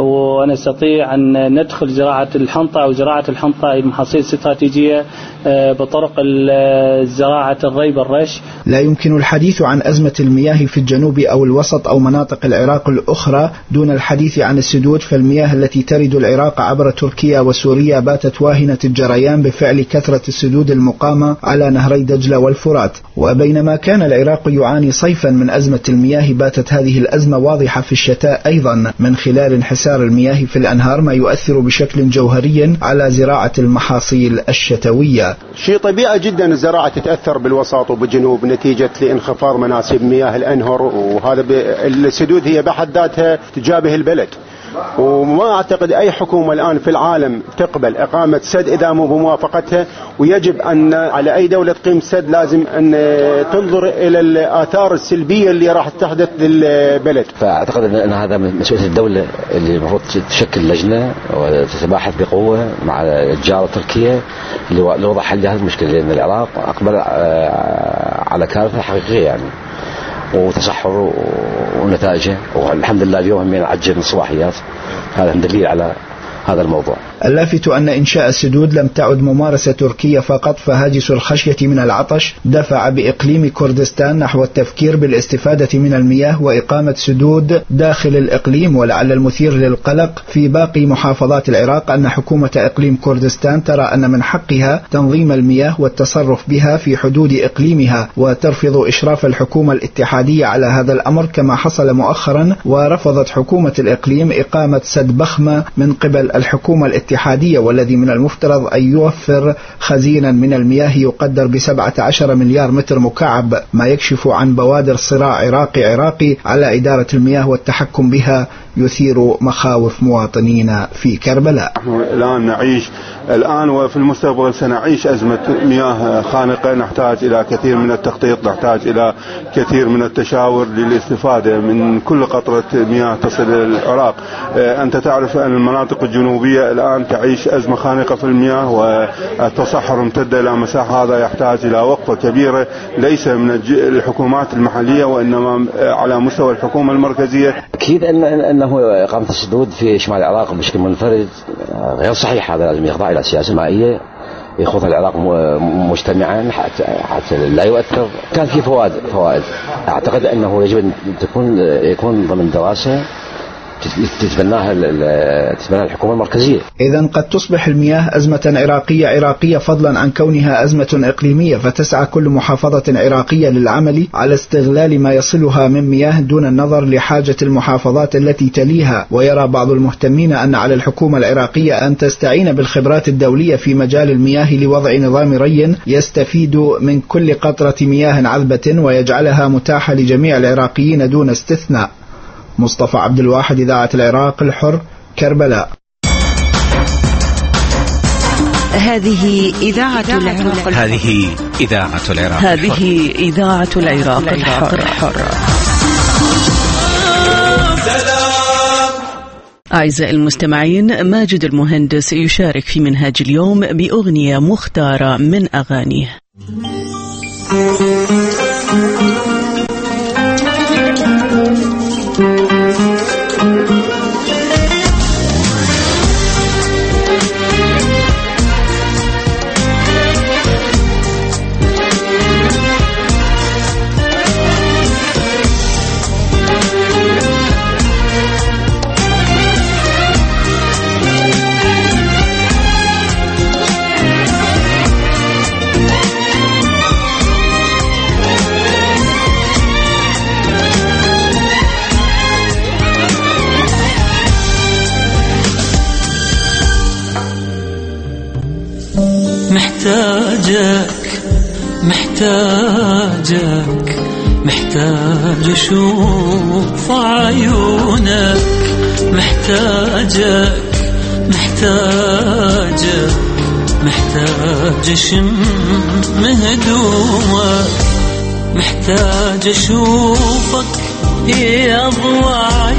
ونستطيع أن ندخل زراعة الحنطة أو زراعة الحنطة المحاصيل الاستراتيجية بطرق زراعة الري بالرش. لا يمكن الحديث عن أزمة المياه في الجنوب أو الوسط أو مناطق العراق الأخرى دون الحديث عن السدود، فالمياه التي ترد العراق عبر تركيا وسوريا باتت واهنة الجريان بفعل كثرة السدود المقامة على نهري دجلة والفرات. وبينما كان العراق يعاني صيفا من أزمة المياه، باتت هذه الأزمة واضحة في الشتاء أيضا من خلال انحسار المياه في الأنهار، ما يؤثر بشكل جوهري على زراعة المحاصيل الشتوية. شيء طبيعي جدا الزراعة تتأثر بالوسط وبالجنوب نتيجة لانخفاض مناسب مياه الأنهر، وهذا السدود هي بحد ذاتها تجابه البلد. وما أعتقد أي حكومة الآن في العالم تقبل إقامة سد إذا مو بموافقتها، ويجب أن على أي دولة تقيم سد لازم أن تنظر إلى الآثار السلبية اللي راح تحدث للبلد. فأعتقد أن هذا مسؤولية الدولة اللي المفروض تشكل لجنة وتتباحث بقوة مع الجارة تركيا لوضع حل لهذه المشكلة، لأن العراق أقبل على كارثة حقيقية يعني وتصحر ونتائجه، والحمد لله اليوم هم نعجل من الصباحيات. هذا دليل على هذا الموضوع. اللافت أن إنشاء السدود لم تعد ممارسة تركية فقط، فهاجس الخشية من العطش دفع بإقليم كردستان نحو التفكير بالاستفادة من المياه وإقامة سدود داخل الإقليم. ولعل المثير للقلق في باقي محافظات العراق أن حكومة إقليم كردستان ترى أن من حقها تنظيم المياه والتصرف بها في حدود إقليمها، وترفض إشراف الحكومة الاتحادية على هذا الأمر كما حصل مؤخرا، ورفضت حكومة الإقليم إقامة سد بخمة من قبل الحكومة الاتحادية الاتحادية، والذي من المفترض أن يوفر خزينا من المياه يقدر بسبعة عشر مليار متر مكعب، ما يكشف عن بوادر صراع عراقي عراقي على إدارة المياه والتحكم بها يثير مخاوف مواطنين في كربلاء. الآن نعيش الآن وفي المستقبل سنعيش أزمة مياه خانقة، نحتاج إلى كثير من التخطيط، نحتاج إلى كثير من التشاور للاستفادة من كل قطرة مياه تصل إلى العراق. أنت تعرف أن المناطق الجنوبية الآن تعيش أزمة خانقة في المياه، والتصحر امتد إلى مساحة. هذا يحتاج إلى وقفة كبيرة ليس من الحكومات المحلية وإنما على مستوى الحكومة المركزية. أكيد أن أنه إقامة السدود في شمال العراق بشكل منفرد غير صحيح، هذا لازم يخضع إلى سياسة مائية يخوضها العراق مجتمعا حتى, حتى لا يؤثر. كان في فوائد فوائد أعتقد أنه يجب أن تكون يكون ضمن دراسة تتبناها تتبناها الحكومة المركزية. إذن قد تصبح المياه أزمة عراقية عراقية فضلا عن كونها أزمة إقليمية، فتسعى كل محافظة عراقية للعمل على استغلال ما يصلها من مياه دون النظر لحاجة المحافظات التي تليها. ويرى بعض المهتمين أن على الحكومة العراقية أن تستعين بالخبرات الدولية في مجال المياه لوضع نظام ري يستفيد من كل قطرة مياه عذبة ويجعلها متاحة لجميع العراقيين دون استثناء. مصطفى عبد الواحد، إذاعة العراق الحر، كربلاء. هذه إذاعة العراق الحر. هذه إذاعة العراق هذه إذاعة العراق الحر. أعزائي المستمعين، ماجد المهندس يشارك في منهاج اليوم بأغنية مختارة من أغانيه. محتاجك محتاج أشوف عيونك محتاجك محتاجك محتاج أشم هدومك محتاج أشوفك يا ضوء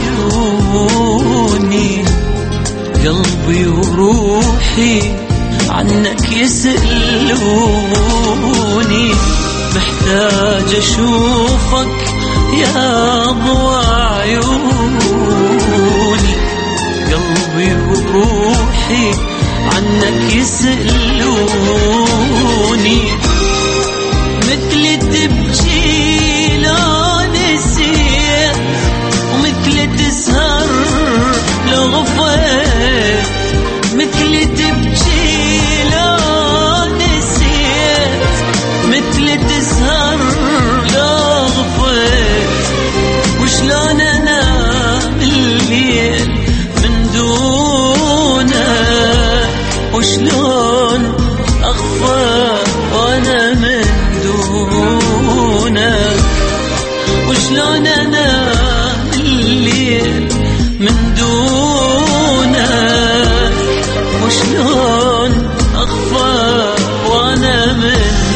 عيوني قلبي وروحي عنك يسألوني محتاج أشوفك يا ضوء عيوني قلبي وروحي عنك يسألوني مثل تبكي لون السيف ومثل تسهر لغفيت مثل تبكي لون السيف مثل تسهر لغفيت وشلون انام الليل من دونك وشلون اغفى وانا من دونك وشلون انام الليل من دونك وشلون اغفى وانا من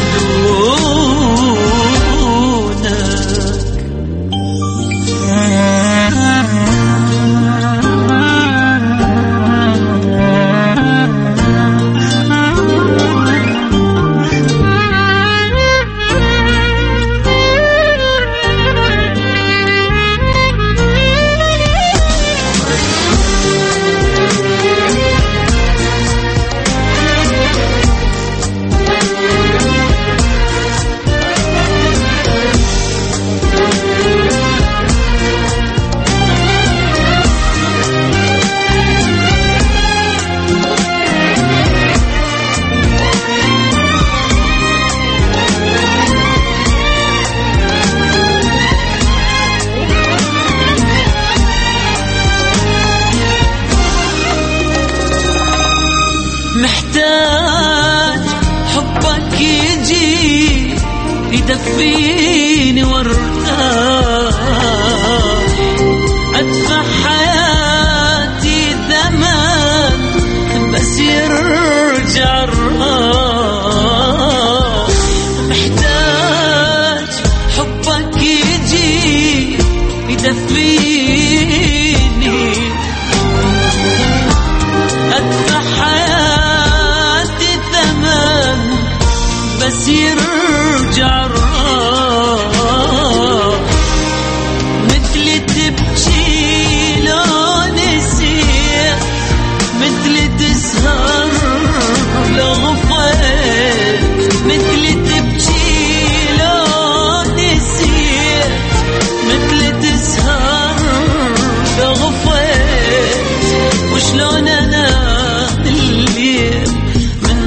محتاج حبك يجي يدفيني وارتاح أدفع حياتي ثمن بس يرجع الراح محتاج حبك يجي يدفيني أدفع حياتي ثمن بس يرجع الراح مثل تبكي لون السيف مثل تسهر لغفيت مثل تبكي لون السيف مثل تسهر لغفيت وشلون انا الليل من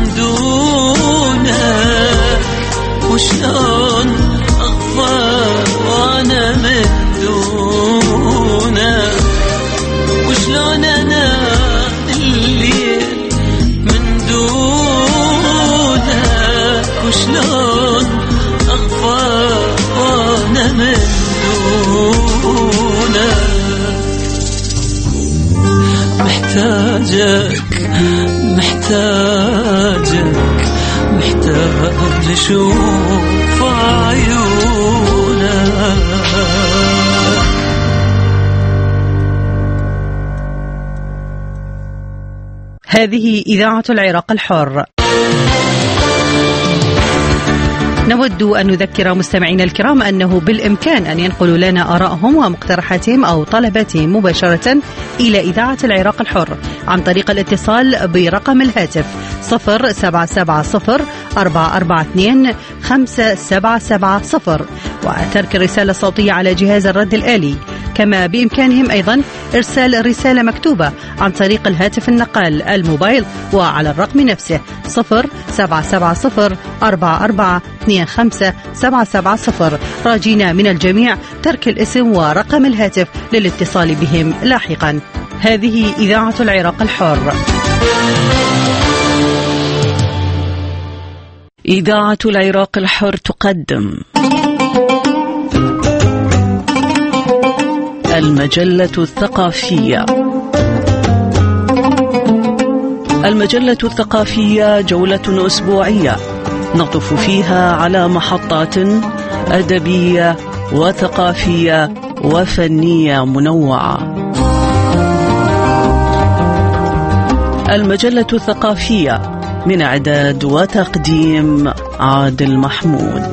دونك وشلون اغفى وانا من دونك وشلون انا الليل من دونك وشلون اغفى وانا من دونك محتاجك محتاجك محتاج أشوف عيونك. هذه إذاعة العراق الحر. نود أن نذكر مستمعينا الكرام أنه بالإمكان أن ينقلوا لنا آرائهم ومقترحاتهم أو طلباتهم مباشرة إلى إذاعة العراق الحر عن طريق الاتصال برقم الهاتف صفر سبعة سبعة صفر أربعة أربعة اثنين خمسة سبعة سبعة صفر وترك الرسالة الصوتية على جهاز الرد الآلي. كما بإمكانهم أيضا إرسال رسالة مكتوبة عن طريق الهاتف النقال الموبايل وعلى الرقم نفسه صفر سبعة سبعة صفر أربعة أربعة اثنين خمسة سبعة سبعة صفر راجين من الجميع ترك الاسم ورقم الهاتف للاتصال بهم لاحقا. هذه إذاعة العراق الحر. إذاعة العراق الحر تقدم المجلة الثقافية. المجلة الثقافية جولة أسبوعية نطف فيها على محطات أدبية وثقافية وفنية منوعة. المجلة الثقافية من إعداد وتقديم عادل محمود.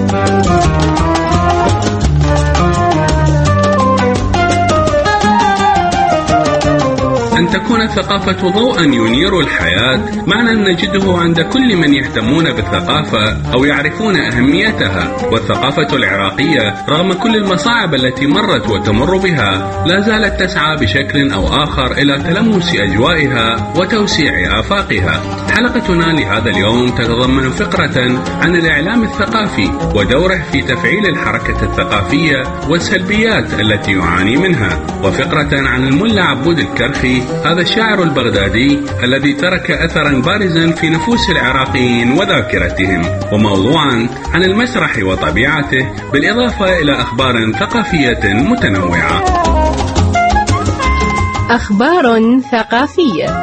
أن تكون الثقافة ضوءا ينير الحياة معنى نجده عند كل من يهتمون بالثقافة أو يعرفون أهميتها. والثقافة العراقية رغم كل المصاعب التي مرت وتمر بها لا زالت تسعى بشكل أو آخر إلى تلمس أجوائها وتوسيع آفاقها. حلقتنا لهذا اليوم تتضمن فقرة عن الإعلام الثقافي ودوره في تفعيل الحركة الثقافية والسلبيات التي يعاني منها، وفقرة عن الملا عبود الكرخي، هذا الشاعر البغدادي الذي ترك أثرا بارزا في نفوس العراقيين وذاكرتهم، وموضوعا عن المسرح وطبيعته، بالإضافة إلى أخبار ثقافية متنوعة. أخبار ثقافية.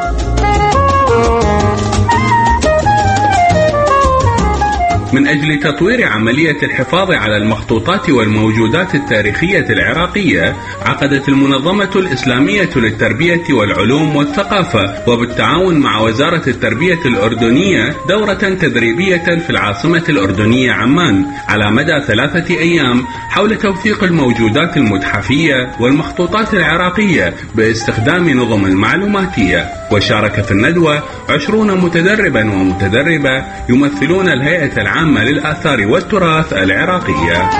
من أجل تطوير عملية الحفاظ على المخطوطات والموجودات التاريخية العراقية، عقدت المنظمة الإسلامية للتربية والعلوم والثقافة وبالتعاون مع وزارة التربية الأردنية دورة تدريبية في العاصمة الأردنية عمان على مدى ثلاثة أيام حول توثيق الموجودات المتحفية والمخطوطات العراقية باستخدام نظم المعلوماتية. وشارك في الندوة عشرون متدربا ومتدربة يمثلون الهيئة العامة للآثار والتراث العراقية.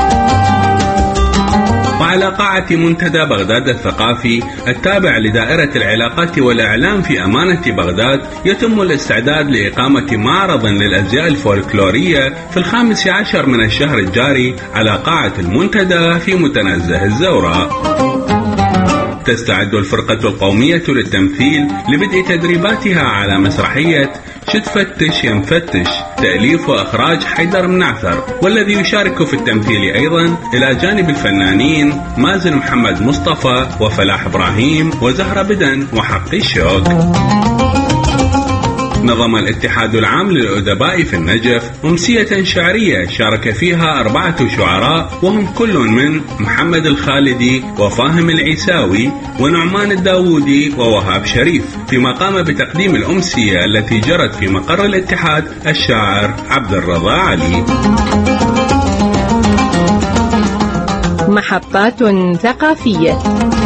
وعلى قاعة منتدى بغداد الثقافي التابع لدائرة العلاقات والإعلام في أمانة بغداد يتم الاستعداد لإقامة معرض للأزياء الفولكلورية في الخامس عشر من الشهر الجاري على قاعة المنتدى في متنزه الزوراء. تستعد الفرقة القومية للتمثيل لبدء تدريباتها على مسرحية شد فتش ينفتش، تأليف وإخراج حيدر منعثر، والذي يشارك في التمثيل أيضا إلى جانب الفنانين مازن محمد مصطفى وفلاح إبراهيم وزهرة بدن وحقي الشوق. نظم الاتحاد العام للأدباء في النجف أمسية شعرية شارك فيها أربعة شعراء، وهم كل من محمد الخالدي وفاهم العيساوي ونعمان الداودي ووهاب شريف، فيما قام بتقديم الأمسية التي جرت في مقر الاتحاد الشاعر عبد الرضا علي. محطات ثقافية.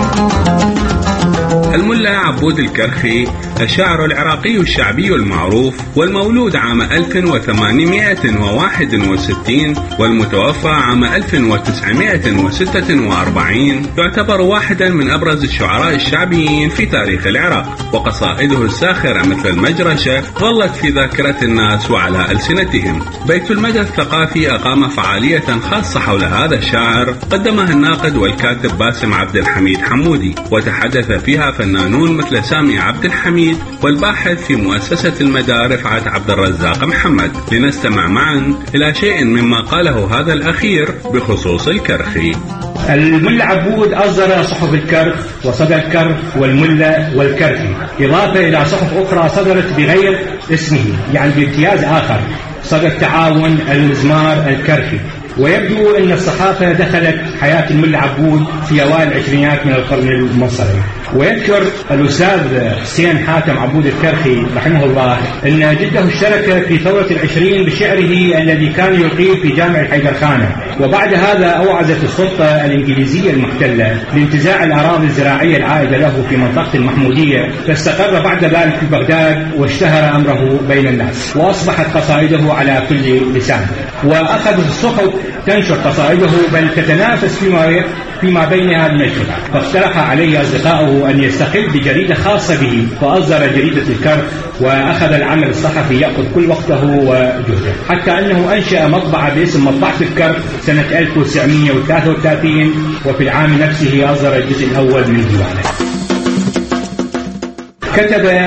الملا عبود الكرخي الشاعر العراقي الشعبي المعروف والمولود عام ألف وثمانمائة وواحد وستين والمتوفى عام ألف وتسعمائة وستة وأربعين يعتبر واحدا من أبرز الشعراء الشعبيين في تاريخ العراق، وقصائده الساخرة مثل المجرشة ظلت في ذاكرة الناس وعلى ألسنتهم. بيت المدى الثقافي أقام فعالية خاصة حول هذا الشاعر قدمها الناقد والكاتب باسم عبد الحميد حمودي، وتحدث فيها فنانون مثل سامي عبد الحميد والباحث في مؤسسة المدى رفعت عبد الرزاق محمد. لنستمع معا إلى شيء مما قاله هذا الأخير بخصوص الكرخي. الملا عبود أصدر صحف الكرخ وصدى الكرخ والملا والكرخي، إضافة إلى صحف أخرى صدرت بغير اسمه، يعني بامتياز آخر، صدى التعاون المزمار الكرخي. ويبدو أن الصحافة دخلت حياة الملا عبود في أوائل العشرينات من القرن المنصرم. ويذكر الأستاذ حسين حاتم عبود الكرخي رحمه الله أن جده اشترك في ثورة العشرين بشعره الذي كان يقيم في جامع الحيدرخانة، وبعد هذا أوعزت السلطة الإنجليزية المحتلة لانتزاع الأراضي الزراعية العائدة له في منطقة المحمودية، فاستقر بعد ذلك في بغداد واشتهر أمره بين الناس، وأصبحت قصائده على كل لسان. وأخذت الصحف تنشر قصائده بل تتنافس فيما فيما بينها بنشرها، فاقترح عليه أصدقائه أن يستقل بجريدة خاصة به، فأصدر جريدة الكرخ، وأخذ العمل الصحفي يأخذ كل وقته وجهده، حتى أنه أنشأ مطبعة باسم مطبعة الكرخ سنة ألف وتسعمائة وثلاثة وثلاثين، وفي العام نفسه أصدر الجزء الأول من ديوانه. كتب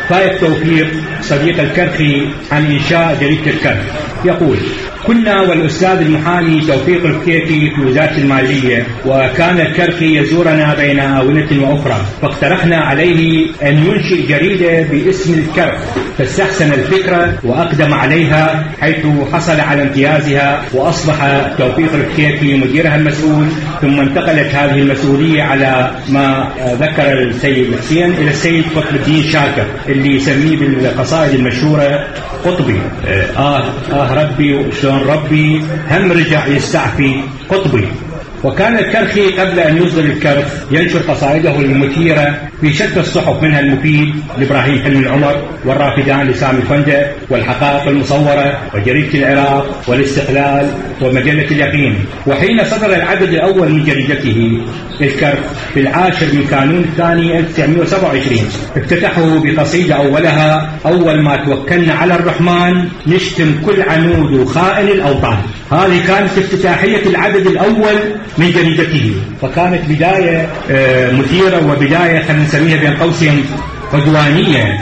فايق توفيق صديق الكرخي عن إنشاء جريدة الكرخ يقول: كنا والأستاذ المحامي توفيق الكيكي في وزارة المالية، وكان الكرخي يزورنا بين آونة وأخرى، فاقترحنا عليه أن ينشئ جريدة باسم الكرخ، فاستحسن الفكرة وأقدم عليها، حيث حصل على امتيازها وأصبح توفيق الكيكي مديرها المسؤول، ثم انتقلت هذه المسؤولية على ما ذكر السيد حسين إلى السيد قطب الدين شاكر اللي يسميه بالقصائد المشهورة قطبي. آه آه ربي شلون ربي هم رجع يستعفي قطبي. وكان الكرخي قبل أن يصدر الكرخ ينشر قصائده المثيرة في شتى الصحف، منها المفيد لإبراهيم حلمي العمر، والرافدان لسامي الفندق، والحقائق المصورة، وجريدة العراق، والاستقلال، ومجلة اليقين. وحين صدر العدد الأول من جريدته الكرخ في العاشر من كانون الثاني ألف وتسعمائة وسبعة وعشرين افتتحوا بقصيدة أولها: أول ما توكلنا على الرحمن نشتم كل عنود وخائن الأوطان. هذه كانت افتتاحية العدد الأول من جريدته، فكانت بداية مثيرة وبداية خلينا نسميها بين قوسين عدوانية.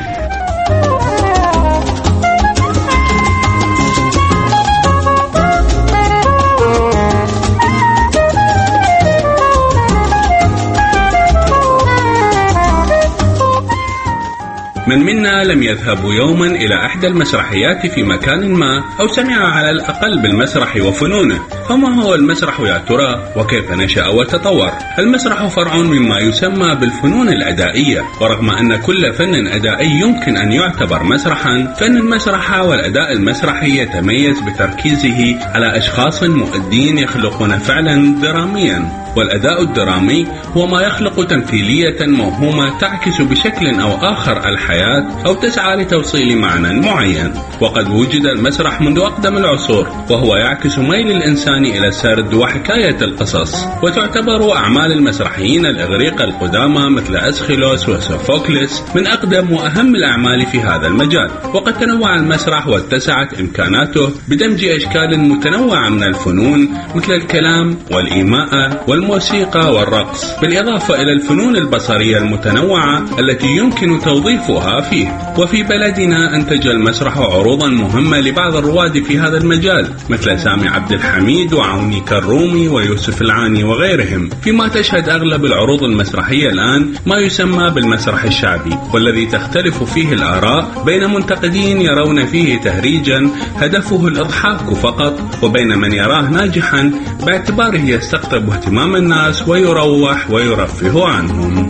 من منا لم يذهبوا يوما إلى إحدى المسرحيات في مكان ما أو سمع على الأقل بالمسرح وفنونه. فما هو المسرح يا ترى؟ وكيف نشأ وتطور؟ المسرح فرع مما يسمى بالفنون الأدائية، ورغم أن كل فن أدائي يمكن أن يعتبر مسرحا، فإن المسرح والأداء المسرحي يتميز بتركيزه على أشخاص مؤدين يخلقون فعلا دراميا. والأداء الدرامي هو ما يخلق تمثيلية موهومة تعكس بشكل أو آخر الحياة أو تسعى لتوصيل معنى معين. وقد وجد المسرح منذ أقدم العصور، وهو يعكس ميل الإنسان إلى السرد وحكاية القصص. وتعتبر أعمال المسرحيين الإغريق القدامى مثل أسخيلوس وسوفوكليس من أقدم وأهم الأعمال في هذا المجال. وقد تنوع المسرح واتسعت إمكاناته بدمج أشكال متنوعة من الفنون مثل الكلام والإيماء والموسيقى والرقص، بالإضافة إلى الفنون البصرية المتنوعة التي يمكن توظيفها فيه. وفي بلدنا أنتج المسرح عروضا مهمة لبعض الرواد في هذا المجال مثل سامي عبد الحميد وعوني كرومي ويوسف العاني وغيرهم، فيما تشهد أغلب العروض المسرحية الآن ما يسمى بالمسرح الشعبي، والذي تختلف فيه الآراء بين منتقدين يرون فيه تهريجا هدفه الإضحاك فقط، وبين من يراه ناجحا باعتباره يستقطب اهتمام الناس ويروح ويرفه عنهم.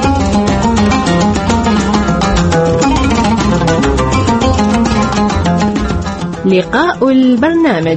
لقاء البرنامج.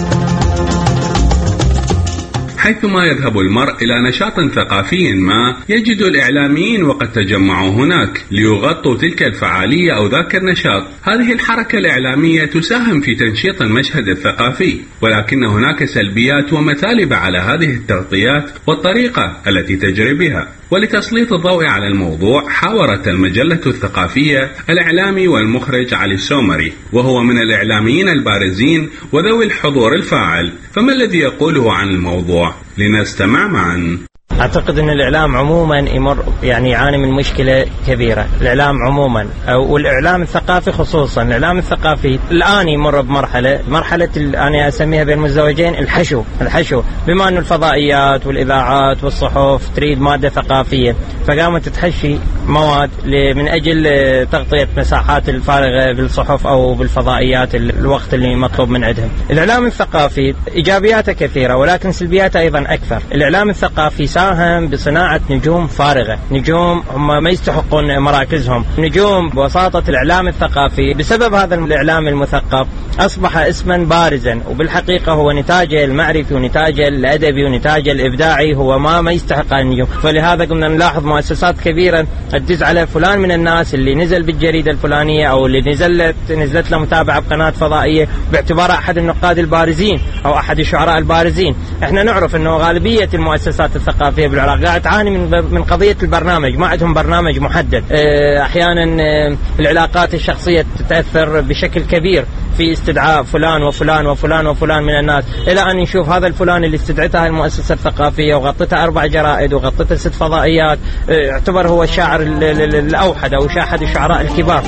حيثما يذهب المرء إلى نشاط ثقافي ما يجد الإعلاميين وقد تجمعوا هناك ليغطوا تلك الفعالية أو ذاك النشاط. هذه الحركة الإعلامية تساهم في تنشيط المشهد الثقافي، ولكن هناك سلبيات ومثالب على هذه التغطيات والطريقة التي تجري بها. ولتسليط الضوء على الموضوع حاورت المجلة الثقافية الإعلامي والمخرج علي السومري، وهو من الإعلاميين البارزين وذوي الحضور الفاعل. فما الذي يقوله عن الموضوع؟ لنستمع معا. أعتقد أن الإعلام عموما يمر يعني يعاني من مشكلة كبيرة. الإعلام عموما أو والإعلام الثقافي خصوصا، الإعلام الثقافي الآن يمر بمرحلة مرحلة أنا أسميها بين المزدوجين الحشو الحشو بما أن الفضائيات والإذاعات والصحف تريد مادة ثقافية، فقامت تحشي مواد من أجل تغطية مساحات الفارغة بالصحف أو بالفضائيات الوقت اللي مطلوب من عندهم. الإعلام الثقافي إيجابياته كثيرة ولكن سلبياته أيضا أكثر. الإعلام الثقافي ساهم بصناعة نجوم فارغة، نجوم هم ما يستحقون مراكزهم، نجوم بوساطة الإعلام الثقافي. بسبب هذا الإعلام المثقف أصبح اسما بارزا، وبالحقيقة هو نتاجه المعرفي ونتاجه الأدبي ونتاجه الإبداعي هو ما ما يستحق النجوم. فلهذا قمنا نلاحظ مؤسسات كبيرة تدز على فلان من الناس اللي نزل بالجريدة الفلانية أو اللي نزلت نزلت له متابعة بقناة فضائية باعتباره أحد النقاد البارزين أو أحد الشعراء البارزين. احنا نعرف أنه غالبية المؤسسات الثقافية الثقافية بالعراق قاعد تعاني من من قضية البرنامج، ما عندهم برنامج محدد. أحيانا العلاقات الشخصية تتأثر بشكل كبير في استدعاء فلان وفلان وفلان وفلان من الناس، إلى أن نشوف هذا الفلان اللي استدعتها المؤسسة الثقافية وغطتها أربع جرائد وغطتها ست فضائيات يعتبر هو الشاعر الأوحد أو أحد الشعراء الكبار.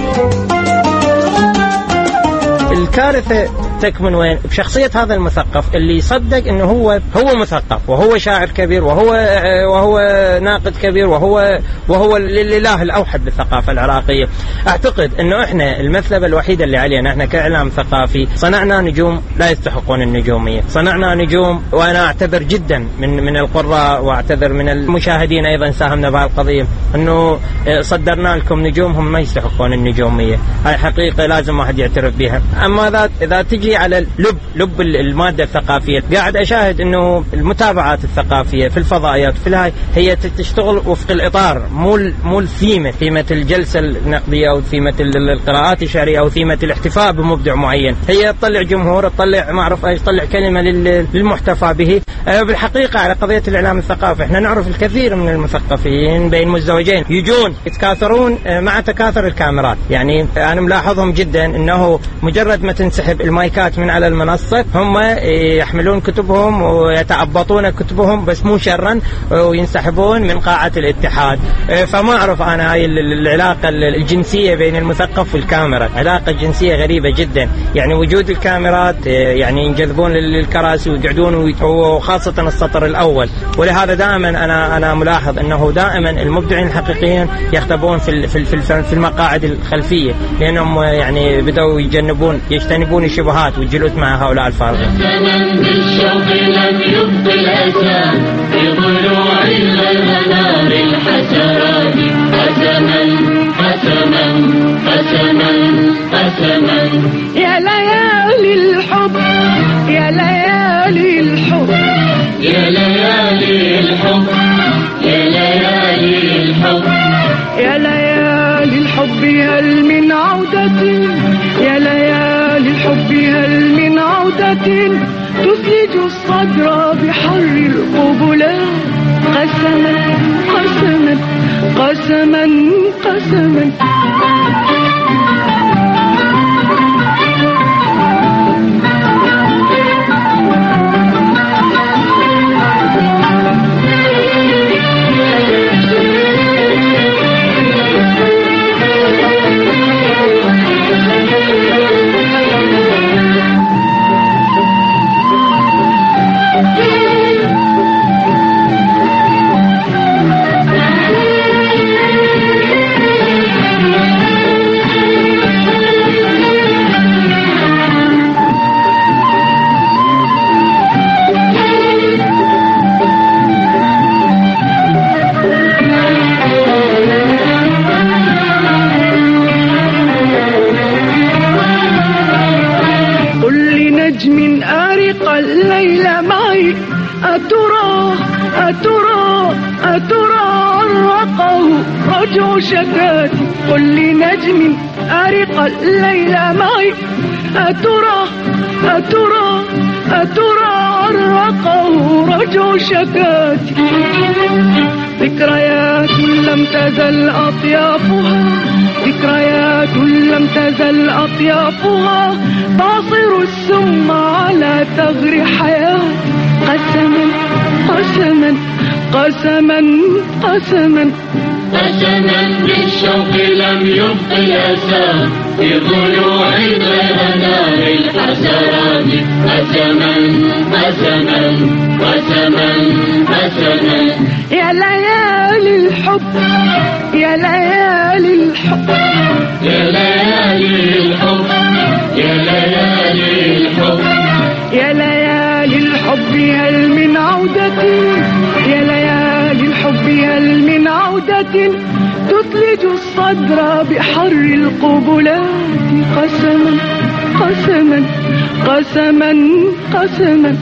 الكارثة تكمن وين؟ بشخصية هذا المثقف اللي يصدق انه هو هو مثقف وهو شاعر كبير وهو وهو ناقد كبير وهو وهو الاله الاوحد بالثقافة العراقية. اعتقد انه احنا المثلبة الوحيدة اللي علينا احنا كاعلام ثقافي صنعنا نجوم لا يستحقون النجومية، صنعنا نجوم، وانا اعتذر جدا من من القراء واعتذر من المشاهدين ايضا ساهمنا بهالقضية، انه صدرنا لكم نجوم هم ما يستحقون النجومية. هاي حقيقة لازم واحد يعترف بها. اما ذات اذا تجي على لب لب المادة الثقافية، قاعد أشاهد أنه المتابعات الثقافية في الفضائيات في الهاي هي تشتغل وفق الإطار، مو مو الثيمة، ثيمة الجلسة النقدية أو ثيمة القراءات الشعرية أو ثيمة الاحتفاء بمبدع معين. هي تطلع جمهور، تطلع ما أعرف إيش، تطلع كلمة للمحتفى به. بالحقيقة على قضية الإعلام الثقافي إحنا نعرف الكثير من المثقفين بين مزدوجين يجون يتكاثرون مع تكاثر الكاميرات. يعني أنا ملاحظهم جدا أنه مجرد ما تنسحب المايكات من على المنصة هم يحملون كتبهم ويتعبطون كتبهم بس مو شرا وينسحبون من قاعة الاتحاد. فما أعرف أنا هاي العلاقة الجنسية بين المثقف والكاميرا، علاقة جنسية غريبة جدا. يعني وجود الكاميرات يعني ينجذبون للكراسي ويقعدون وخاصة السطر الأول. ولهذا دائما أنا أنا ملاحظ أنه دائما المبدعين الحقيقيين يختبون في في في المقاعد الخلفية، لأنهم يعني بدأوا يجنبون يجتنبون الشبهات والجلوس مع هؤلاء الفارغين. زمن بالشوق لم يبقي الأسى في ضلوع المنار الحسرات. قسما قسما قسما قسما يا ليالي الحب يا ليالي الحب يا ليالي الحب يا ليالي الحب يا ليالي الحب هل من عودة يا ليالي الحب هل من عودة تثلج الصدر بحر القبلات. قسما قسما قسما قسما أترى أترى أترى عرقه رجع شكاتي. قل لنجم أرق الليل معي أترى أترى أترى عرقه رجع شكاتي. ذكريات لم تزل أطيافها ذكريات لم تزل أطيافها تعصر السم على ثغر حياتي. قسما قسما قسما قسما قسما بالشوق لم يبق الأسى في ضلوع الغنار الحسرات. قسما قسما قسما قسما يا ليالي الحب يا ليالي الحب يا ليالي الحب يا ليالي الحب يا ليالي الحب هل من عودة يا ليالي الحب هل من عودة تثلج الصدر بحر القبلات. قسما قسما قسما قسما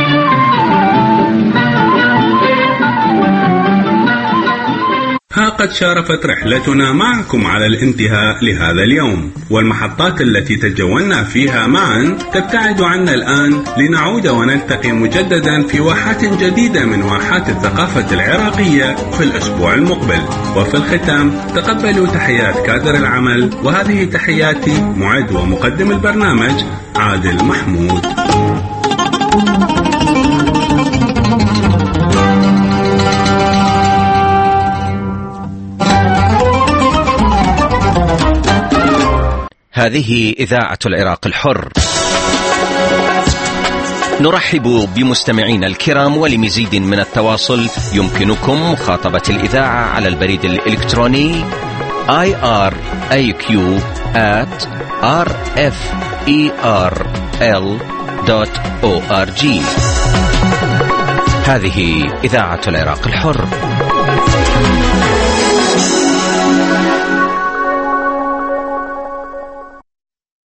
ها قد وقد شارفت رحلتنا معكم على الانتهاء لهذا اليوم، والمحطات التي تجولنا فيها معا تبتعد عنا الآن لنعود ونلتقي مجددا في واحات جديدة من واحات الثقافة العراقية في الأسبوع المقبل. وفي الختام تقبلوا تحيات كادر العمل، وهذه تحياتي معد ومقدم البرنامج عادل محمود. هذه إذاعة العراق الحر. نرحب بمستمعينا الكرام، ولمزيد من التواصل يمكنكم مخاطبة الإذاعة على البريد الإلكتروني آي آر إيه كيو آت آر إف إي آر إل دوت أو آر جي. هذه إذاعة العراق الحر.